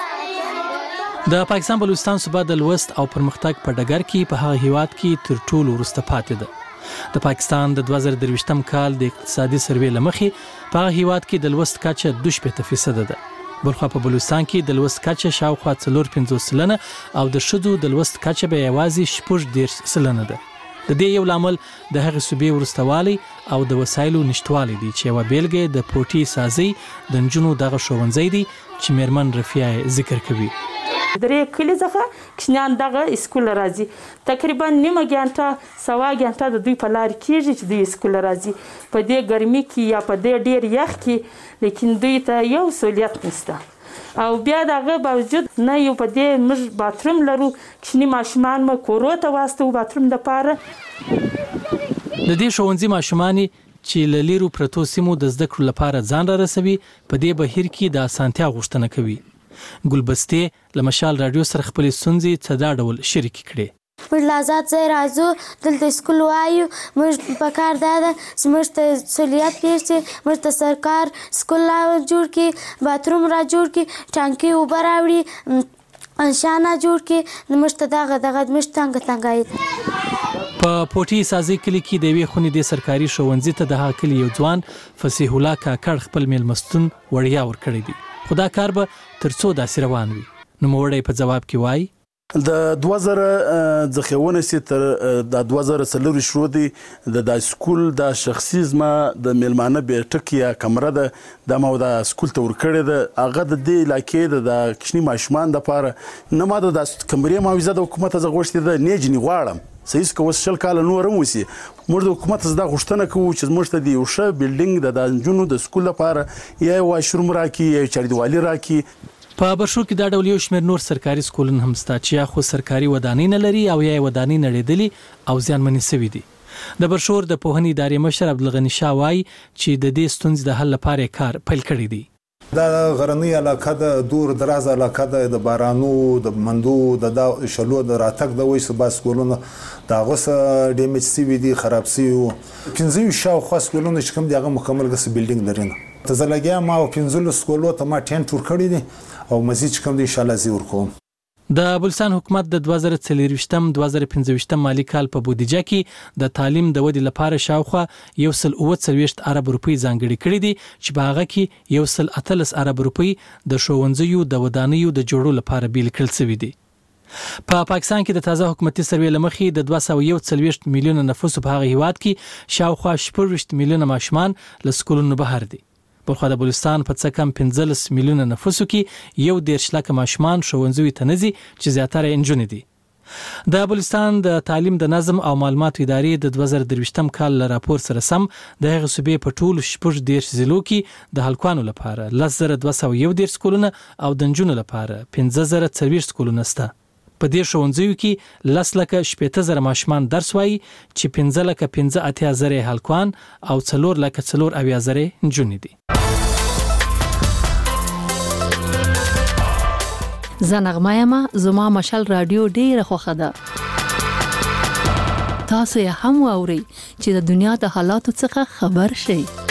د پاکستان بلوچستان صوبه د لوست او پرمختګ په ډګر کې په هغه هیواد کې تر ټولو وروسته پاتې ده. د پاکستان د دوه زره درویشتم کال د اقتصادي سروې له مخې په هغه هیواد کې د لوست کچه دوه شپېته فیصد ده. بلخوا په بلوچستان کې د لوست کچه شاوخوا څلور پنځوس سلنه او د ښځو د لوست کچه به یوازې شپږ دېرش سلنه ده. د دې یو لامل د هغې صوبې وروستوالی او د وسایلو نشتوالی دی چې یوه بیلګه د پوټي سازي د نجونو دغه ښوونځی دی چې میرمن رفیع ذکر کوي. درې کلی څخه کښنیان دغه اسکول راځي تقریبا نیمه ګنټه سوا ګنټه د دوی په لار کېږي چې دوی اسکول راځي په دې ګرمي کې یا په دې ډیر یخ کې لیکن دوی ته یو سہولیت نشته او بیا دغه باوجود نه یو په دې موږ باتروم لرو کښني ماشومان مو کورو ته واستو باتروم دپاره. د دې ښوونځي ماشومانې چې له لیرو پرتو سیمو د زده کړو لپاره ځان را رسوي په دې بهیر کې د اسانتیا غوښتنه کوي. ګلبستې له مشال رادیو سره خپلې ستونزې څه دا ډول شریکې کړې. موږ له آزاد ځای راځو دلته سکول وایو موږ په کار دا ده چې موږ ته سهولیت پېښ شي موږ ته سرکار سکول را جوړ کړي باتروم را جوړ کړي ټانکۍ اوبه راوړي انشانه جوړ کړي موږ ته دغه دغه موږ تنګه تنګه ده. په پوټي سازي کلی کې د یوې خونې د سرکاري ښوونځي ته د هغه کلي یو ځوان فصیح الله کاکړ خپل میلمستون وړیا ورکړی دی خو دا کار به تر څو داسې روان وي. نوموړی په ځواب کې وایي د دوه زره څخه ونیسي تر د دوه زره څلور شروع دی د د سکول د شخصي زما د میلمانه بیټک یا کمره ده د ما د سکول ته ورکړې ده هغه د دې علاقې د کښني ماشومان دپاره نه ما د کمرې معاوضه د حکومت څخه غوښتې ده نه جنې غواړم صحیح کو شل کال نور هم وسی موږ د حکومت زدا غوښتنه کوو چې موږ ته دی یو ښه بلډینګ د دانجونو د سکول لپاره یا واشروم راکې یا چاردیوالي راکې. په برشو کې دا ډول یو شمېر نور سرکاري سکولونه هم شته چې یا خو سرکاري ودانۍ نه لري او یا ودانۍ نړېدلي او زیانمنې شوي دي. د برشور د پوهنې ادارې مشر عبدالغني شاه وایي چې د دې ستونزې د حل لپاره کار پیل کړی دی. دا غرنۍ علاقه د دور دراز علاقه د بارانو د مندو د شلو د راتګ د وایي سبا سکولونه دا غوس ډیمیج سوي دي خراب سوي وو. پنځه شاوخوا سکولونه چې کوم دغه مکمل غس بلډینګ لري نه ته زلګیا ما او پنځه سکولو ته ما ټینټ ور کړی دي او مزید کوم دي ان شاء الله زی ور کوم. د بلوچستان حکومت د دوه زره څلرویشتم دوه زره پنځه مالی کال په بودیجه کې د تعلیم د ودې لپاره شاوخوا یو سل اوه څلوېښت ارب روپۍ ځانګړي کړي دي چې په هغه کې یو سل اتلس ارب روپۍ د ښوونځیو د ودانیو د جوړولو لپاره بیل کړل شوي دي. په پاکستان کې د تازه حکومتي سروې لمخې د دوه سوه یو څلوېښت میلیونه نفوس په هغه هیواد کې شاوخوا شپږ میلیونه ماشومان له سکولونو بهر دي. بلخو د بلوچستان په څه کم پنځلس میلیونه نفوسو کې یو دېرش لکه ماشومان ښوونځیو ته نه ځي چې زیاتره یې نجونې دي. د بلوچستان د تعلیم د نظم او معلوماتو ادارې د دوه زره درویشتم کال له راپور سره سم د هغې صوبې په ټولو شپږ دېرش ضلعو کې د هلکانو لپاره لس زره دوه سوه یو دېرش سکولونه او د نجونو لپاره پنځه زره څلوېښت سکولونه شته. په دې ښوونځیو کې لس لکه شپېته زره ماشومان درس وایي چې پنځه لکه پنځه اتیا زره هلکان او څلور لکه څلور اویا زره نجونې دي. زه نغمه یم، زما مشال رادیو ډیره خوښه ده. تاسو یې هم واورئ چې د دنیا د حالاتو څخه خبر شئ.